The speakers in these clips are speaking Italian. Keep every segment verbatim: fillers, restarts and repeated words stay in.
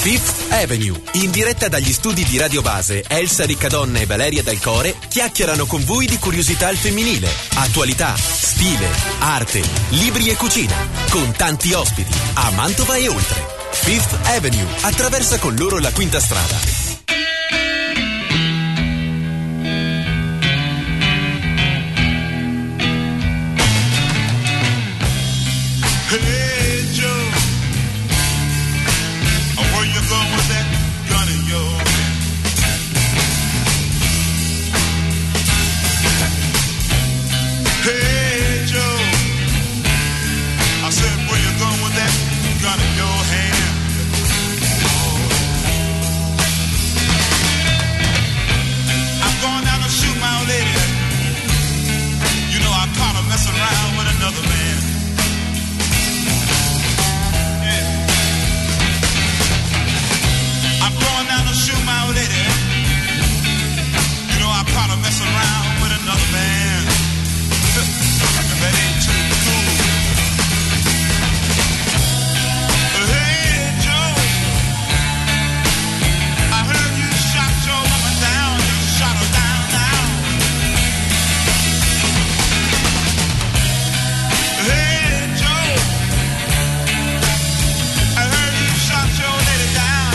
Fifth Avenue, in diretta dagli studi di Radio Base, Elsa Riccadonna e Valeria Del Core chiacchierano con voi di curiosità al femminile, attualità, stile, arte, libri e cucina, con tanti ospiti, a Mantova e oltre. Fifth Avenue attraversa con loro la Quinta Strada. Hey Joe, where you going with that gun of yours? Hey Joe, I said where you going with that gun in your hand? I'm going down to shoot my old lady. You know I caught her messing around with another man. I'm going down to shoot my old lady. You know I caught her messing around with another man. That ain't too cool. Hey Joe, I heard you shot your woman down. You shot her down now. Hey Joe, I heard you shot your lady down.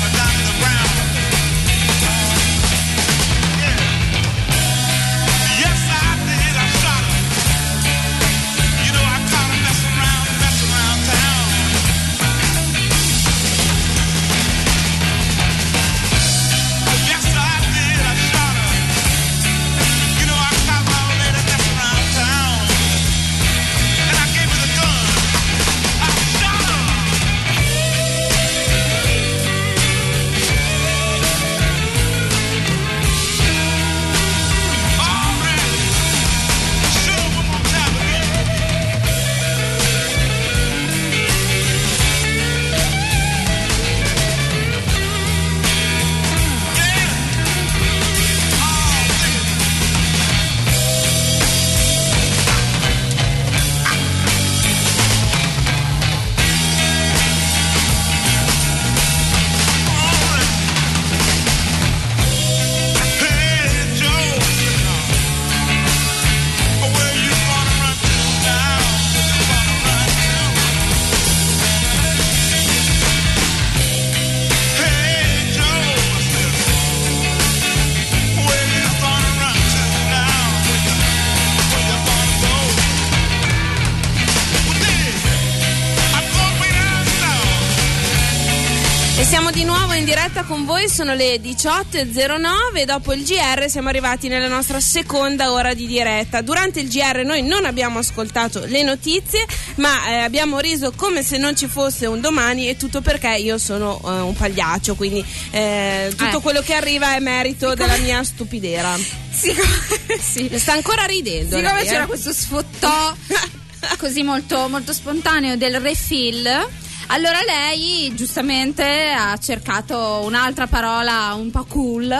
Siamo di nuovo in diretta con voi, sono le diciotto e zero nove, dopo il G R siamo arrivati nella nostra seconda ora di diretta. Durante il G R noi non abbiamo ascoltato le notizie, ma eh, abbiamo riso come se non ci fosse un domani, e tutto perché io sono eh, un pagliaccio, quindi eh, tutto eh. quello che arriva è merito sì, della mia stupidera. Sì, sì. Sta ancora ridendo. Siccome lei, c'era eh? questo sfottò così molto, molto spontaneo del refill, allora lei giustamente ha cercato un'altra parola un po' cool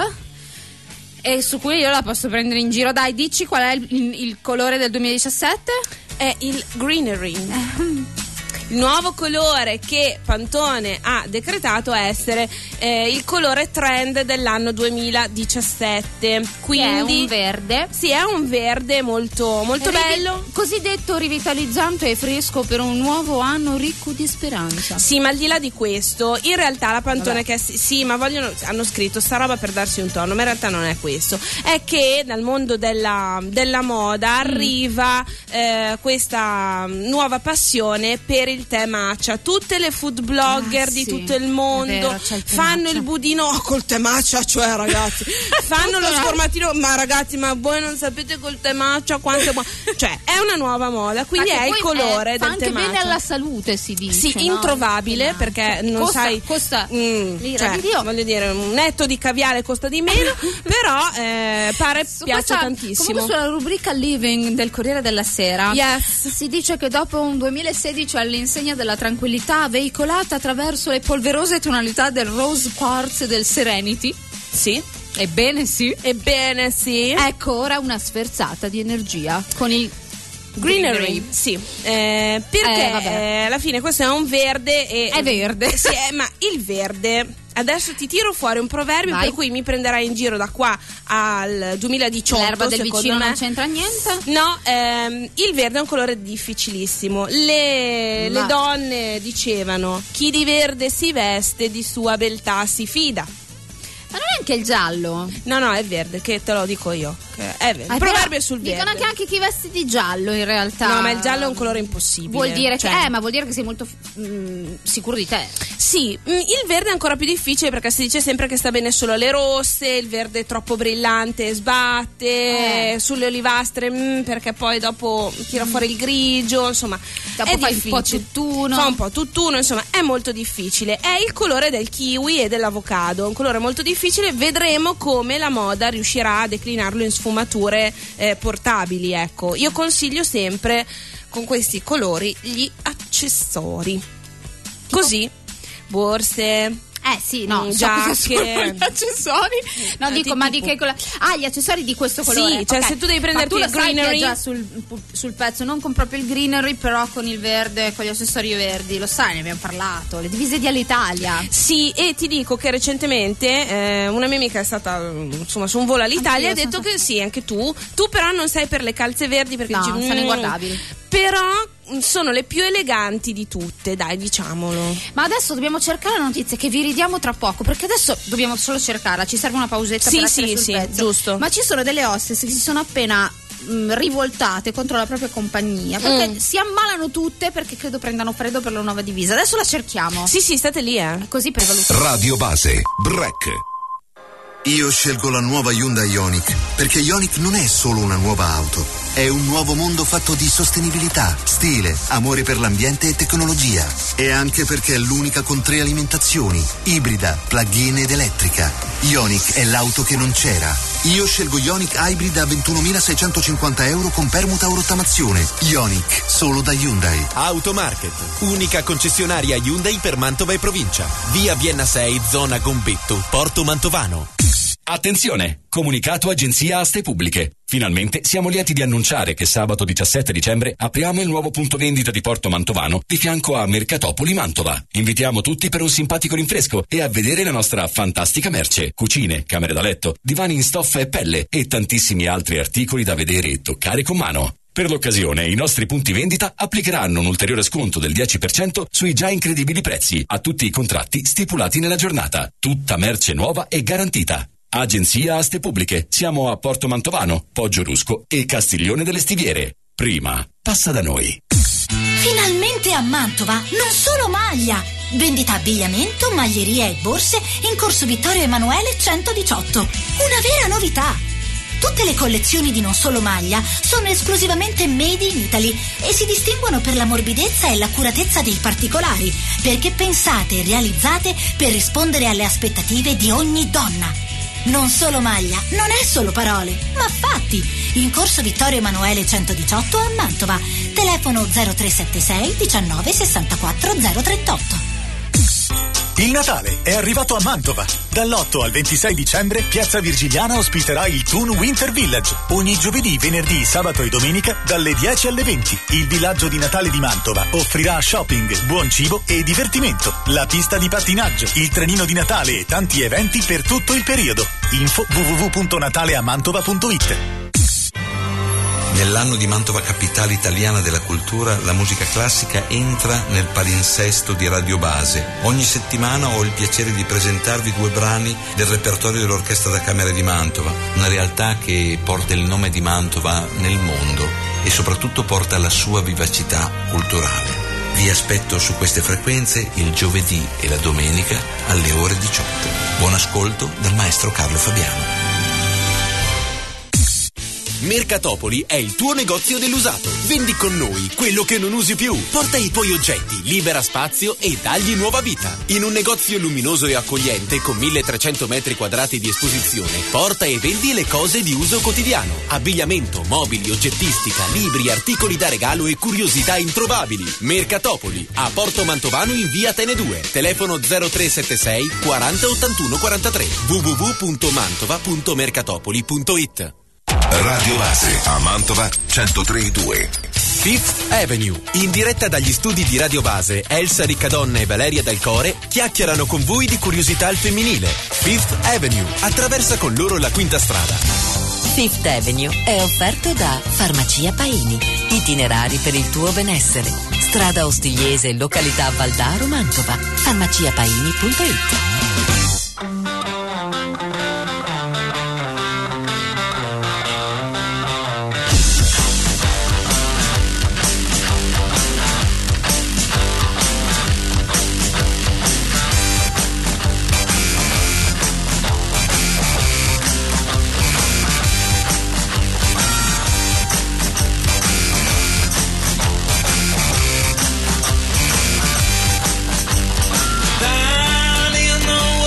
e su cui io la posso prendere in giro. Dai, dici qual è il, il colore del duemiladiciassette? È il greenery. Il nuovo colore che Pantone ha decretato essere eh, il colore trend dell'anno duemiladiciassette. Quindi che è un verde. Sì, è un verde molto, molto Rivi- bello. Cosiddetto rivitalizzante e fresco per un nuovo anno ricco di speranza. Sì, ma al di là di questo, in realtà la Pantone Vabbè. che sì, ma vogliono, hanno scritto sta roba per darsi un tono, ma in realtà non è questo. È che dal mondo della, della moda arriva mm. eh, questa nuova passione per il tè matcha. Tutte le food blogger ah, di sì, tutto il mondo vero, il fanno matcha. il budino oh, col tè matcha, cioè ragazzi fanno lo sformatino, ma ragazzi, ma voi non sapete col tè matcha quanto è buono, cioè è una nuova moda, quindi è il colore è, del fa tè anche bene matcha. alla salute, si dice. Sì, no? introvabile, perché non costa, sai costa mm, l'ira cioè, di Dio. voglio dire, un netto di caviale costa di meno però eh, pare Su piace questa, tantissimo. Comunque sulla rubrica Living del Corriere della Sera yes. si dice che dopo un duemilasedici all'insegna della tranquillità veicolata attraverso le polverose tonalità del rose quartz e del serenity, sì, ebbene sì, ebbene sì, ecco ora una sferzata di energia con il Greenery, sì, eh, perché Eh, vabbè. eh, alla fine questo è un verde e È verde. sì, eh, ma il verde, adesso ti tiro fuori un proverbio Vai. per cui mi prenderai in giro da qua al duemiladiciotto. L'erba del secondo vicino me. non c'entra niente. No, ehm, il verde è un colore difficilissimo. Le, Ma- le donne dicevano: chi di verde si veste, di sua beltà si fida. Ma non è anche il giallo? No, no, è verde, che te lo dico io. Che è verde. Ah, Il però proverbio è sul verde. Dicono che anche chi veste di giallo in realtà. No, ma il giallo è un colore impossibile. Vuol dire Cioè- che eh, ma vuol dire che sei molto mm, sicuro di te. Sì, mm, il verde è ancora più difficile perché si dice sempre che sta bene solo alle rosse, il verde è troppo brillante sbatte, Eh. sulle olivastre mm, perché poi dopo tira fuori il grigio, insomma, Dopo è fai un difficile. po' tutt'uno. Fa un po' tutt'uno, insomma, è molto difficile. È il colore del kiwi e dell'avocado, un colore molto difficile, vedremo come la moda riuscirà a declinarlo in sfumature eh, portabili, ecco. Io consiglio sempre con questi colori gli accessori. Così, borse, Eh sì, no, Mm, so cosa giacche. sono gli accessori. No, Eh, dico, ti- ma di tipo- che colore? Ah, gli accessori di questo colore. Sì, cioè ok. se tu devi Ma prenderti tu lo il sai che è greenery- già sul, sul pezzo, non con proprio il greenery, però con il verde, con gli accessori verdi. Lo sai, ne abbiamo parlato. Le divise di Alitalia. Sì, e ti dico che recentemente eh, una mia amica è stata mm, insomma su un volo all'Italia e ha Anch'io detto sono che sì, anche tu. Tu però non sei per le calze verdi perché No, dici, sono "Mm", inguardabili. Però mm, sono le più eleganti di tutte, dai, diciamolo. Ma adesso dobbiamo cercare la notizia che vi ridiamo tra poco, perché adesso dobbiamo solo cercarla, ci serve una pausetta Sì, per essere sì, sul sì, pezzo. giusto. Ma ci sono delle hostess che si sono appena mh, rivoltate contro la propria compagnia, perché Mm. si ammalano tutte perché credo prendano freddo per la nuova divisa. Adesso la cerchiamo. Sì, sì, state lì, eh. Così per valutare. Radio Base, Break. Io scelgo la nuova Hyundai Ioniq perché Ioniq non è solo una nuova auto, è un nuovo mondo fatto di sostenibilità, stile, amore per l'ambiente e tecnologia. E anche perché è l'unica con tre alimentazioni, ibrida, plug-in ed elettrica. Ioniq è l'auto che non c'era. Io scelgo Ioniq Hybrid a ventunomilaseicentocinquanta euro con permuta o rottamazione. Ioniq, solo da Hyundai. Automarket, unica concessionaria Hyundai per Mantova e provincia. Via Vienna sei, zona Gombetto, Porto Mantovano. Attenzione! Comunicato Agenzia Aste Pubbliche. Finalmente siamo lieti di annunciare che sabato diciassette dicembre apriamo il nuovo punto vendita di Porto Mantovano di fianco a Mercatopoli Mantova. Invitiamo tutti per un simpatico rinfresco e a vedere la nostra fantastica merce, cucine, camere da letto, divani in stoffa e pelle e tantissimi altri articoli da vedere e toccare con mano. Per l'occasione i nostri punti vendita applicheranno un ulteriore sconto del dieci per cento sui già incredibili prezzi a tutti i contratti stipulati nella giornata. Tutta merce nuova e garantita. Agenzia Aste Pubbliche. Siamo a Porto Mantovano, Poggio Rusco e Castiglione delle Stiviere. Prima, passa da noi. Finalmente a Mantova, non solo maglia! Vendita abbigliamento, maglieria e borse in corso Vittorio Emanuele centodiciotto. Una vera novità! Tutte le collezioni di Non Solo Maglia sono esclusivamente made in Italy e si distinguono per la morbidezza e l'accuratezza dei particolari, perché pensate e realizzate per rispondere alle aspettative di ogni donna. Non Solo Maglia non è solo parole, ma fatti. In corso Vittorio Emanuele centodiciotto a Mantova. Telefono zero tre sette sei diciannove sessantaquattro zero trentotto. Il Natale è arrivato a Mantova. Dall'otto al ventisei dicembre Piazza Virgiliana ospiterà il Toon Winter Village. Ogni giovedì, venerdì, sabato e domenica dalle dieci alle venti. Il villaggio di Natale di Mantova offrirà shopping, buon cibo e divertimento. La pista di pattinaggio, il trenino di Natale e tanti eventi per tutto il periodo. Info w w w punto nataleamantova punto it. Nell'anno di Mantova Capitale Italiana della Cultura, la musica classica entra nel palinsesto di Radio Base. Ogni settimana ho il piacere di presentarvi due brani del repertorio dell'Orchestra da Camera di Mantova, una realtà che porta il nome di Mantova nel mondo e soprattutto porta la sua vivacità culturale. Vi aspetto su queste frequenze il giovedì e la domenica alle ore diciotto. Buon ascolto dal maestro Carlo Fabiano. Mercatopoli è il tuo negozio dell'usato. Vendi con noi quello che non usi più. Porta i tuoi oggetti, libera spazio e dagli nuova vita. In un negozio luminoso e accogliente con milletrecento metri quadrati di esposizione, porta e vendi le cose di uso quotidiano. Abbigliamento, mobili, oggettistica, libri, articoli da regalo e curiosità introvabili. Mercatopoli, a Porto Mantovano in via Atene due. Telefono zero tre sette sei quaranta ottantuno quarantatré. w w w punto mantova punto mercatopoli punto it. Radio Base a Mantova centotre e due. Fifth Avenue, in diretta dagli studi di Radio Base, Elsa Riccadonna e Valeria Del Core chiacchierano con voi di curiosità al femminile. Fifth Avenue, attraversa con loro la quinta strada. Fifth Avenue è offerto da Farmacia Paini, itinerari per il tuo benessere. Strada Ostigliese, località Valdaro, Mantova. farmacia paini punto it. Down in the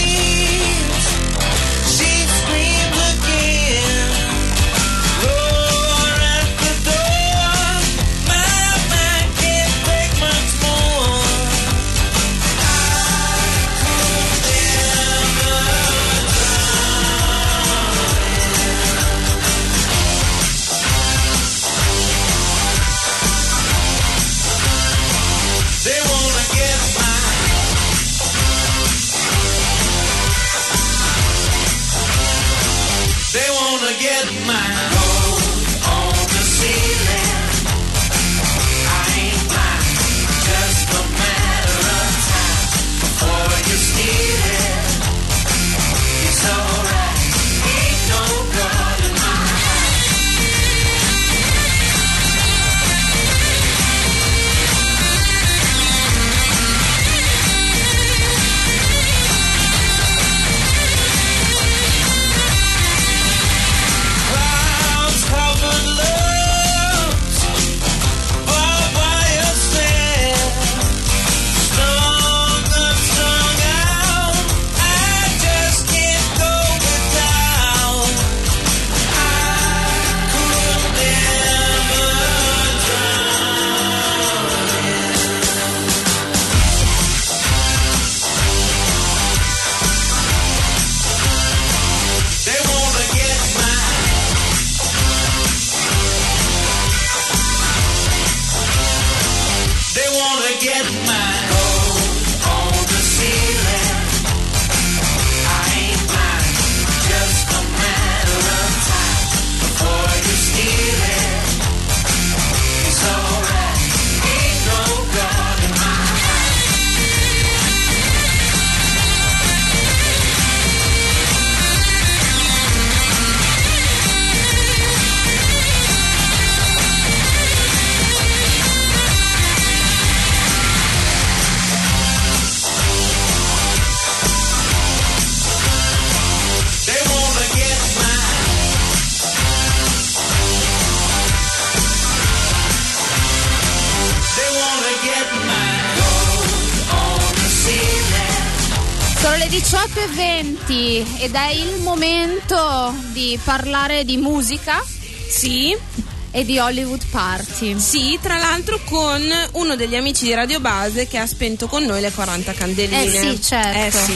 Sono le diciotto e venti ed è il momento di parlare di musica. Sì. E di Hollywood Party. Sì, tra l'altro con uno degli amici di Radio Base che ha spento con noi le quaranta candeline. Eh sì, certo. Eh sì.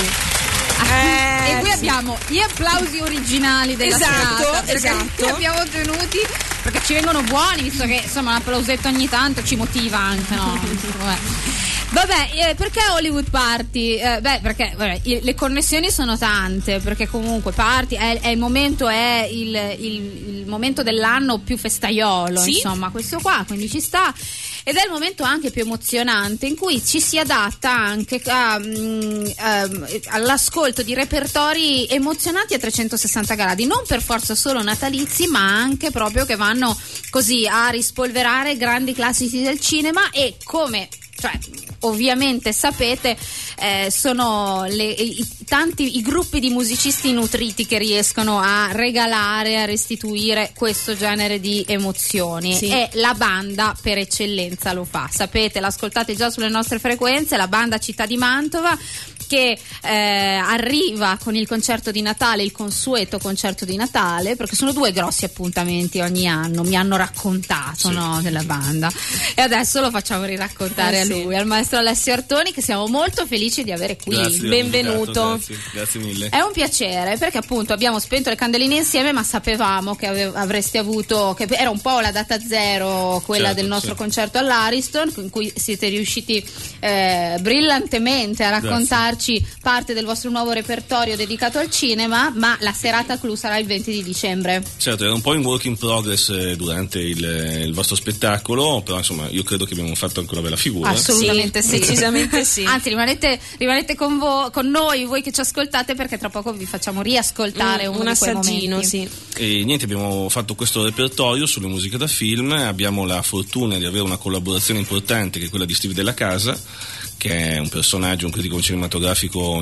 Eh, e qui sì. Abbiamo gli applausi originali della esatto, serata, esatto. Li abbiamo ottenuti perché ci vengono buoni, visto che insomma un applausetto ogni tanto ci motiva anche, no? Vabbè. Vabbè, eh, perché Hollywood Party? Eh, beh, perché vabbè, le connessioni sono tante, perché comunque Party è, è il momento, è il, il, il momento dell'anno più festaiolo, sì? Insomma, questo qua, quindi ci sta. Ed è il momento anche più emozionante in cui ci si adatta anche a, um, um, all'ascolto di repertori emozionanti a trecentosessanta gradi, non per forza solo natalizi, ma anche proprio che vanno così a rispolverare grandi classici del cinema e come... Cioè, ovviamente sapete, eh, sono le, i, tanti i gruppi di musicisti nutriti che riescono a regalare, a restituire questo genere di emozioni, sì. E la banda per eccellenza lo fa. Sapete, l'ascoltate già sulle nostre frequenze, la banda Città di Mantova, che eh, arriva con il concerto di Natale, il consueto concerto di Natale, perché sono due grossi appuntamenti ogni anno, mi hanno raccontato, sì, no, della banda, e adesso lo facciamo riraccontare eh, a lui, sì. al maestro Alessio Artoni, che siamo molto felici di avere qui. Grazie, benvenuto. Grazie, grazie mille. È un piacere, perché appunto abbiamo spento le candeline insieme, ma sapevamo che ave- avresti avuto, che era un po' la data zero, quella certo, del nostro certo. concerto all'Ariston, in cui siete riusciti eh, brillantemente a raccontarci grazie. parte del vostro nuovo repertorio dedicato al cinema, ma la serata clou sarà il venti di dicembre. Certo, era un po' in work in progress eh, durante il, il vostro spettacolo, però insomma io credo che abbiamo fatto anche una bella figura. Assolutamente sì, sì. Decisamente sì. Anzi, rimanete, rimanete con, vo- con noi, voi che ci ascoltate, perché tra poco vi facciamo riascoltare mm, uno un di quei assaggino, momenti. sì. E niente, abbiamo fatto questo repertorio sulle musiche da film, abbiamo la fortuna di avere una collaborazione importante che è quella di Steve Della Casa, che è un personaggio, un critico cinematografico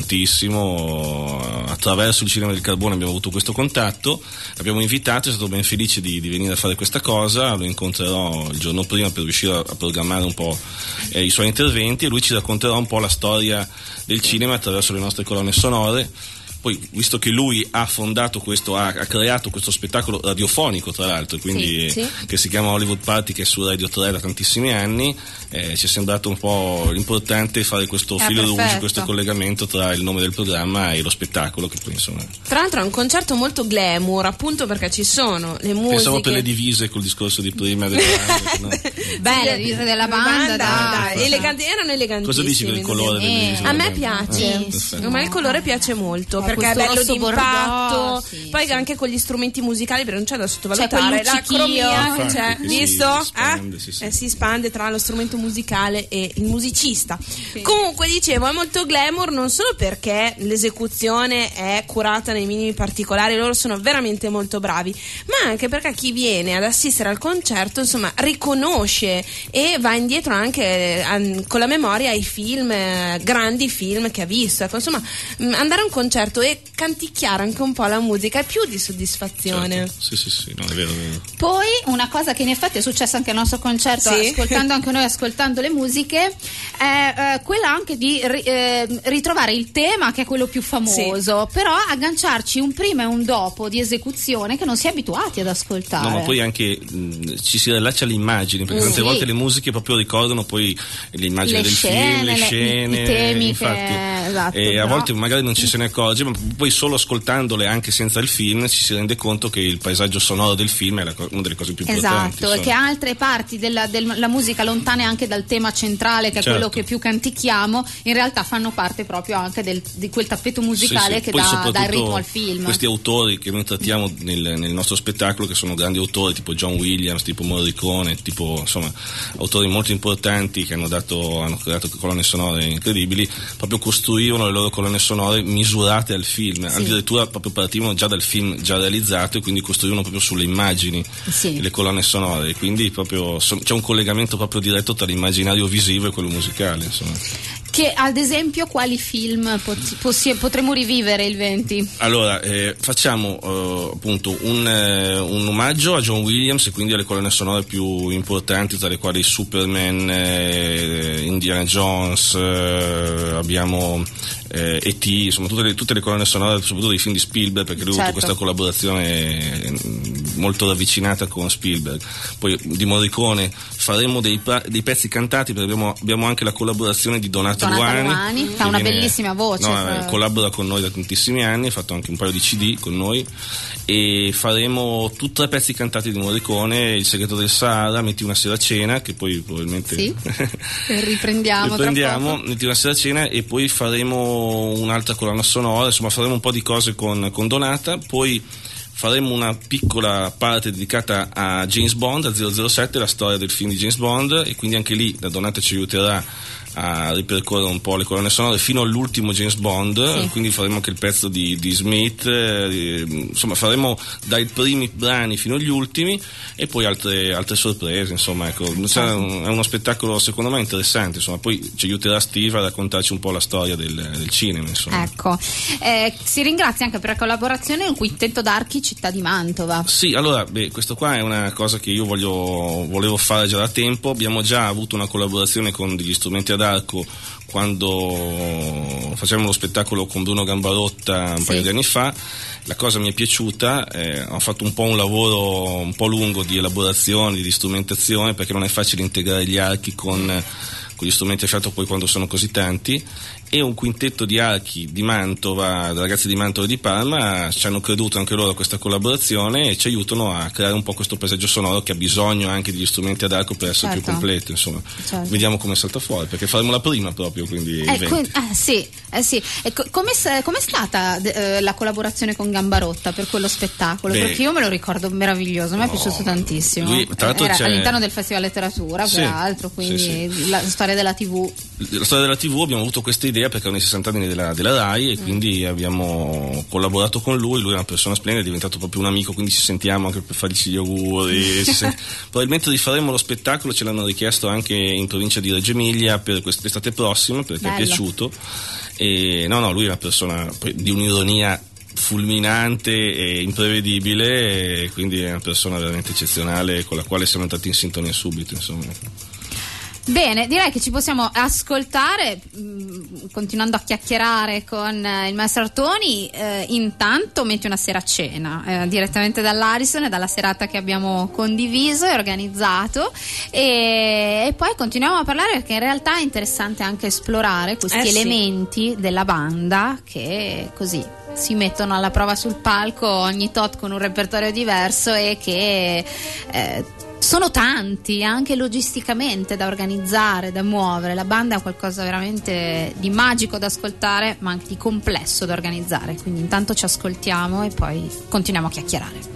importantissimo. Attraverso il Cinema del Carbone abbiamo avuto questo contatto, l'abbiamo invitato, è stato ben felice di, di venire a fare questa cosa, lo incontrerò il giorno prima per riuscire a, a programmare un po' eh, i suoi interventi, e lui ci racconterà un po' la storia del cinema attraverso le nostre colonne sonore. Poi, visto che lui ha fondato questo, ha, ha creato questo spettacolo radiofonico, tra l'altro, quindi sì, sì. che si chiama Hollywood Party, che è su Radio tre da tantissimi anni, eh, ci è sembrato un po' importante fare questo Era filo perfetto. rouge, questo collegamento tra il nome del programma e lo spettacolo, che poi insomma. Tra l'altro è un concerto molto glamour, appunto perché ci sono le musiche. Pensavo per le divise col discorso di prima delle bande, no? Beh, le divise della banda, dai, dai. eleganti, erano elegantissimi. Cosa dici del colore delle divise? A me delle bande? piace, Ah, a me il colore piace molto, Eh, perché è questo bello rosso d'impatto, bordeaux, sì, poi sì. anche con gli strumenti musicali, perché non c'è da C'è sottovalutare quel la luccichio. cromia che Infatti, c'è, che si- visto? si spande, Eh? sì, sì. Eh, si spande tra lo strumento musicale e il musicista. Comunque dicevo, è molto glamour non solo perché l'esecuzione è curata nei minimi particolari, loro sono veramente molto bravi, ma anche perché chi viene ad assistere al concerto insomma riconosce e va indietro anche eh, con la memoria ai film, eh, grandi film che ha visto. Ecco, insomma, mh, andare a un concerto e canticchiare anche un po' la musica è più di soddisfazione. Certo. Sì, sì, sì, no, è vero, è vero. Poi una cosa che in effetti è successa anche al nostro concerto, Sì. ascoltando anche noi, ascoltando le musiche, è eh, quella anche di ri- eh, ritrovare il tema, che è quello più famoso, però agganciarci un prima e un dopo di esecuzione che non si è abituati ad ascoltare. No, ma poi anche mh, ci si rilaccia alle immagini, perché Mm, tante sì. volte le musiche proprio ricordano poi le immagini Le del scene, film, le le- scene, i- i temi infatti. che- esatto, e a però- volte magari non ci se ne accorge, ma poi solo ascoltandole anche senza il film ci si rende conto che il paesaggio sonoro del film è la co- una delle cose più importanti. Esatto, e insomma. che altre parti della, della musica lontane anche dal tema centrale, che è Certo. quello che più cantichiamo, in realtà fanno parte proprio anche del, di quel tappeto musicale Sì, sì. che Poi dà, dà il soprattutto ritmo al film. Questi autori che noi trattiamo nel, nel nostro spettacolo, che sono grandi autori tipo John Williams, tipo Morricone, tipo insomma autori molto importanti che hanno dato, hanno creato colonne sonore incredibili, proprio costruivano le loro colonne sonore misurate al film, Sì. addirittura proprio partivano già dal film già realizzato e quindi costruivano proprio sulle immagini Sì. le colonne sonore, quindi proprio so- c'è un collegamento proprio diretto tra l'immaginario visivo e quello musicale, insomma. Che ad esempio quali film pot- possi- potremmo rivivere il venti? Allora, eh, facciamo eh, appunto un, eh, un omaggio a John Williams e quindi alle colonne sonore più importanti, tra le quali Superman, eh, Indiana Jones, eh, abbiamo eh, E T, insomma tutte le, tutte le colonne sonore, soprattutto dei film di Spielberg, perché lui ha avuto Certo. questa collaborazione eh, molto ravvicinata con Spielberg. Poi di Morricone faremo dei, pra- dei pezzi cantati, perché abbiamo, abbiamo anche la collaborazione di Donato Donata Luani, Luani, che ha una viene- bellissima voce. no, fra- eh, collabora con noi da tantissimi anni, ha fatto anche un paio di C D con noi, e faremo tutti i pezzi cantati di Morricone, Il segreto del Sahara, Metti una sera a cena, che poi probabilmente Sì. Riprendiamo, tra riprendiamo, poco. Metti una sera a cena, e poi faremo un'altra colonna sonora, insomma faremo un po' di cose con, con Donata, poi faremo una piccola parte dedicata a James Bond, a zero zero sette, la storia del film di James Bond, e quindi anche lì la Donata ci aiuterà a ripercorrere un po' le colonne sonore fino all'ultimo James Bond, Sì. quindi faremo anche il pezzo di, di Smith, eh, insomma faremo dai primi brani fino agli ultimi, e poi altre, altre sorprese, insomma, ecco. Cioè, è uno spettacolo secondo me interessante, insomma, poi ci aiuterà Steve a raccontarci un po' la storia del, del cinema, insomma. Ecco, eh, si ringrazia anche per la collaborazione un quintetto d'archi Archi, città di Mantova. Sì, allora, beh, questo qua è una cosa che io voglio, volevo fare già da tempo. Abbiamo già avuto una collaborazione con degli strumenti ad arco quando facevamo lo spettacolo con Bruno Gambarotta un sì. paio di anni fa. La cosa mi è piaciuta, eh, ho fatto un po' un lavoro un po' lungo di elaborazione, di strumentazione, perché non è facile integrare gli archi con, con gli strumenti a fiato poi quando sono così tanti, e un quintetto di archi di Mantova, ragazzi di Mantova e di Parma, ci hanno creduto anche loro a questa collaborazione e ci aiutano a creare un po' questo paesaggio sonoro che ha bisogno anche degli strumenti ad arco per essere certo. più completo, insomma. Certo. Vediamo come salta fuori, perché faremo la prima proprio, quindi eh, co- ah, sì, eh, sì. E co- com'è, com'è stata eh, la collaborazione con Gambarotta per quello spettacolo? Beh, perché io me lo ricordo meraviglioso, mi no, è piaciuto tantissimo. Lui, tra Era c'è... all'interno del Festival Letteratura, sì, peraltro, quindi sì, sì. la storia della tivù. La storia della tivù, abbiamo avuto questa idea perché erano i sessanta anni della, della RAI e mm. quindi abbiamo collaborato con lui. Lui è una persona splendida, è diventato proprio un amico, quindi ci sentiamo anche per fargli gli auguri. sent... Probabilmente rifaremo lo spettacolo, ce l'hanno richiesto anche in provincia di Reggio Emilia per quest'estate prossima perché Bello. È piaciuto. E no, no, lui è una persona di un'ironia fulminante e imprevedibile, e quindi è una persona veramente eccezionale con la quale siamo entrati in sintonia subito, insomma. Bene, direi che ci possiamo ascoltare mh, continuando a chiacchierare con eh, il maestro Artoni. Eh, intanto metti una sera a cena eh, direttamente dall'Ariston e dalla serata che abbiamo condiviso e organizzato, e, e poi continuiamo a parlare, perché in realtà è interessante anche esplorare questi eh, elementi sì. della banda che così si mettono alla prova sul palco ogni tot con un repertorio diverso e che eh, sono tanti anche logisticamente da organizzare, da muovere. La banda è qualcosa veramente di magico da ascoltare, ma anche di complesso da organizzare. Quindi intanto ci ascoltiamo e poi continuiamo a chiacchierare.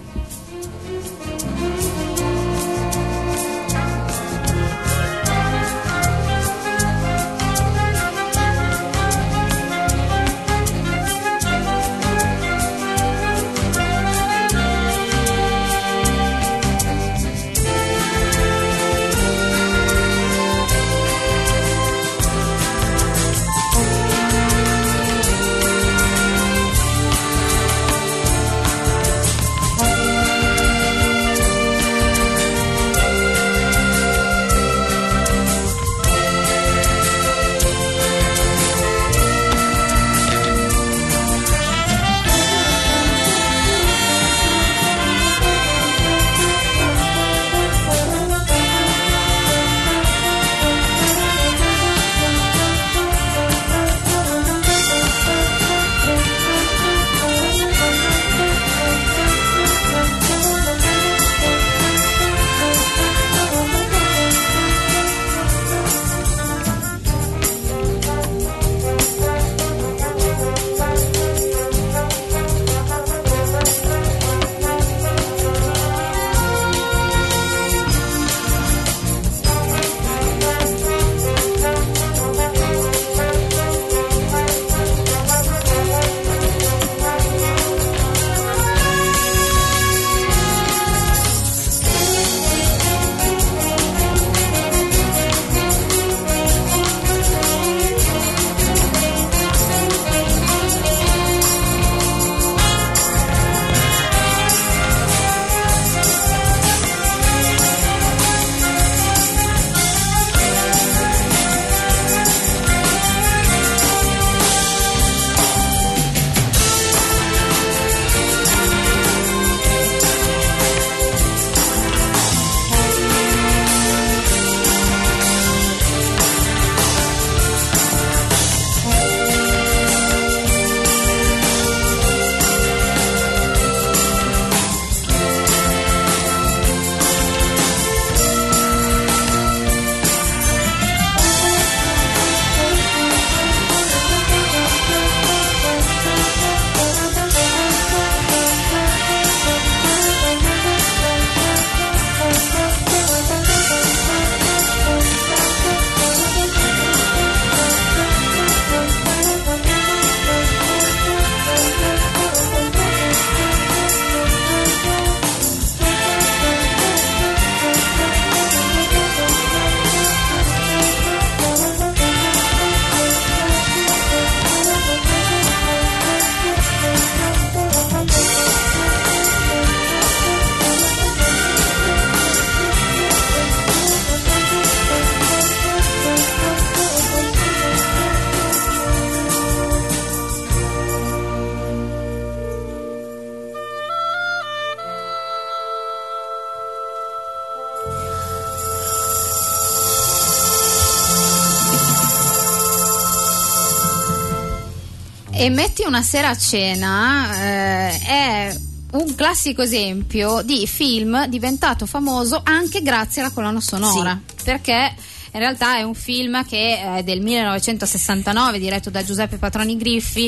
E Metti una sera a cena eh, è un classico esempio di film diventato famoso anche grazie alla colonna sonora, sì. Perché in realtà è un film che è del millenovecentosessantanove, diretto da Giuseppe Patroni Griffi,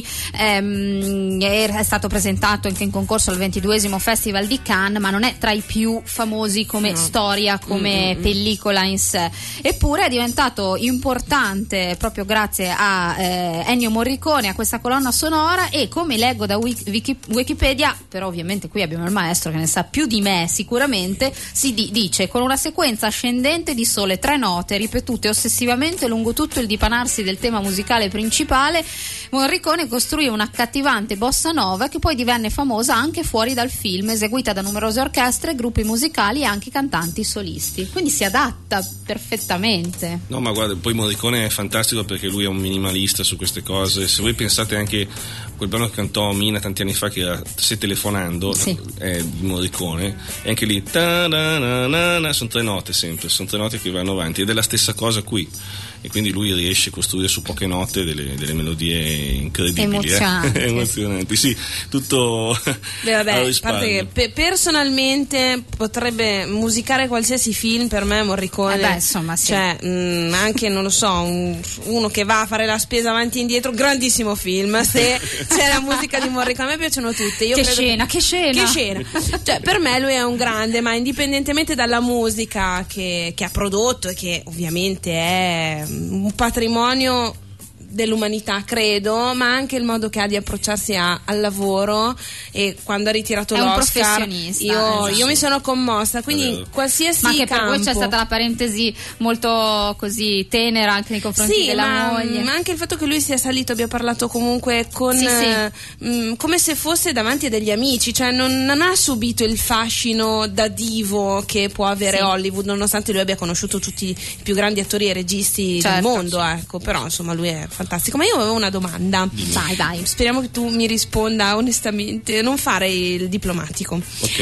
ehm, è stato presentato anche in concorso al ventiduesimo Festival di Cannes, ma non è tra i più famosi come no. storia, come mm-hmm. pellicola in sé. Eppure è diventato importante proprio grazie a eh, Ennio Morricone, a questa colonna sonora, e come leggo da Wiki, Wikipedia, però ovviamente qui abbiamo il maestro che ne sa più di me sicuramente, si di- dice con una sequenza ascendente di sole tre note ripetute ossessivamente lungo tutto il dipanarsi del tema musicale principale, Morricone costruì una accattivante bossa nova che poi divenne famosa anche fuori dal film, eseguita da numerose orchestre, gruppi musicali e anche cantanti solisti. Quindi si adatta perfettamente. No, ma guarda, poi Morricone è fantastico perché lui è un minimalista su queste cose. Se voi pensate anche quel brano che cantò Mina tanti anni fa, che era Se telefonando, sì. è di Morricone, e anche lì ta-da-na-na-na, sono tre note sempre, sono tre note che vanno avanti, ed è la stessa cosa qui, e quindi lui riesce a costruire su poche note delle, delle melodie incredibili, emozionanti, eh? emozionanti. Sì, tutto. Beh, vabbè, a parte che pe- personalmente potrebbe musicare qualsiasi film, per me Morricone, eh beh, insomma, sì. Cioè mh, anche non lo so, un, uno che va a fare la spesa avanti e indietro, grandissimo film, se c'è la musica di Morricone, a me piacciono tutte. Io che credo scena, che, che scena che scena cioè, per me lui è un grande, ma indipendentemente dalla musica che, che ha prodotto, e che ovviamente è un patrimonio dell'umanità, credo, ma anche il modo che ha di approcciarsi a, al lavoro, e quando ha ritirato è l'Oscar un professionista, io, eh, io mi sono commossa, quindi in qualsiasi ma che campo. per voi c'è stata la parentesi molto così tenera anche nei confronti sì, della ma, moglie, ma anche il fatto che lui sia salito, abbia parlato comunque con sì, sì. Eh, mh, come se fosse davanti a degli amici, cioè non, non ha subito il fascino da divo che può avere sì. Hollywood, nonostante lui abbia conosciuto tutti i più grandi attori e registi certo, del mondo, sì. ecco, però insomma lui è fantastico. Ma io avevo una domanda. Dai, dai. Speriamo che tu mi risponda onestamente, non fare il diplomatico.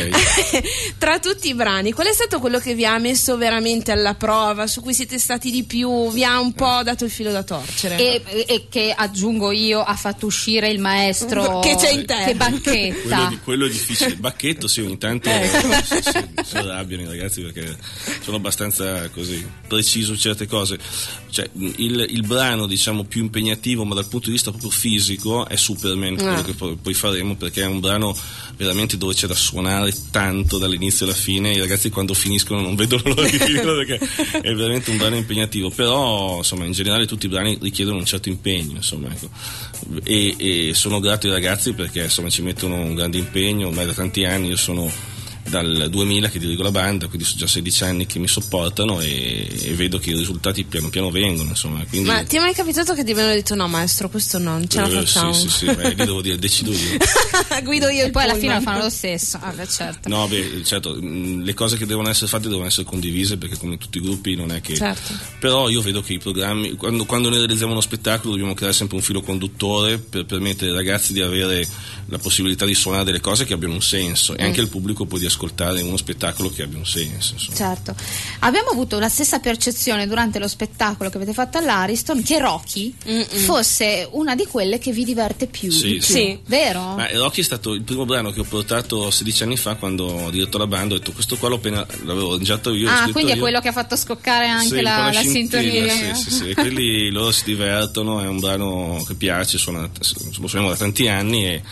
Ok. Tra tutti i brani, qual è stato quello che vi ha messo veramente alla prova, su cui siete stati di più, vi ha un po' dato il filo da torcere? E, e che, aggiungo io, ha fatto uscire il maestro che c'è in te, che bacchetta. Quello, di, quello è difficile. Il bacchetto, sì, ogni tanto ecco. si, si, si arrabbiano i ragazzi perché sono abbastanza così preciso su certe cose. Cioè, il, il brano diciamo più impegnativo, ma dal punto di vista proprio fisico, è Superman, quello ah. che poi, poi faremo, perché è un brano veramente dove c'è da suonare tanto dall'inizio alla fine. I ragazzi quando finiscono non vedono l'ora di finirlo perché è veramente un brano impegnativo, però insomma in generale tutti i brani richiedono un certo impegno, insomma, ecco. e, e sono grato ai ragazzi perché insomma ci mettono un grande impegno ormai da tanti anni. Io sono dal duemila che dirigo la banda, quindi sono già sedici anni che mi sopportano, e, e vedo che i risultati piano piano vengono, insomma, quindi... Ma ti è mai capitato che ti abbiano detto no maestro, questo non ce la eh, facciamo? Sì, sì, sì, beh, lì devo dire, decido io. Guido io e il poi alla pullman. fine lo fanno lo stesso. Ah, beh, certo. No, beh, certo, mh, le cose che devono essere fatte devono essere condivise, perché come in tutti i gruppi non è che... Certo. Però io vedo che i programmi, quando, quando noi realizziamo uno spettacolo dobbiamo creare sempre un filo conduttore per permettere ai ragazzi di avere la possibilità di suonare delle cose che abbiano un senso, mm. e anche il pubblico poi di ascoltare uno spettacolo che abbia un senso, insomma. Certo. Abbiamo avuto la stessa percezione durante lo spettacolo che avete fatto all'Ariston, che Rocky Mm-mm. fosse una di quelle che vi diverte più, sì, di più. Sì. Vero? Ma Rocky è stato il primo brano che ho portato sedici anni fa, quando ho diretto la banda. Ho detto questo qua l'ho appena, l'avevo arrangiato io. Ah, quindi io. è quello che ha fatto scoccare anche sì, la, la, la sintonia. Sì, sì, sì. E quelli loro si divertono, è un brano che piace, suona, lo suoniamo da tanti anni, e,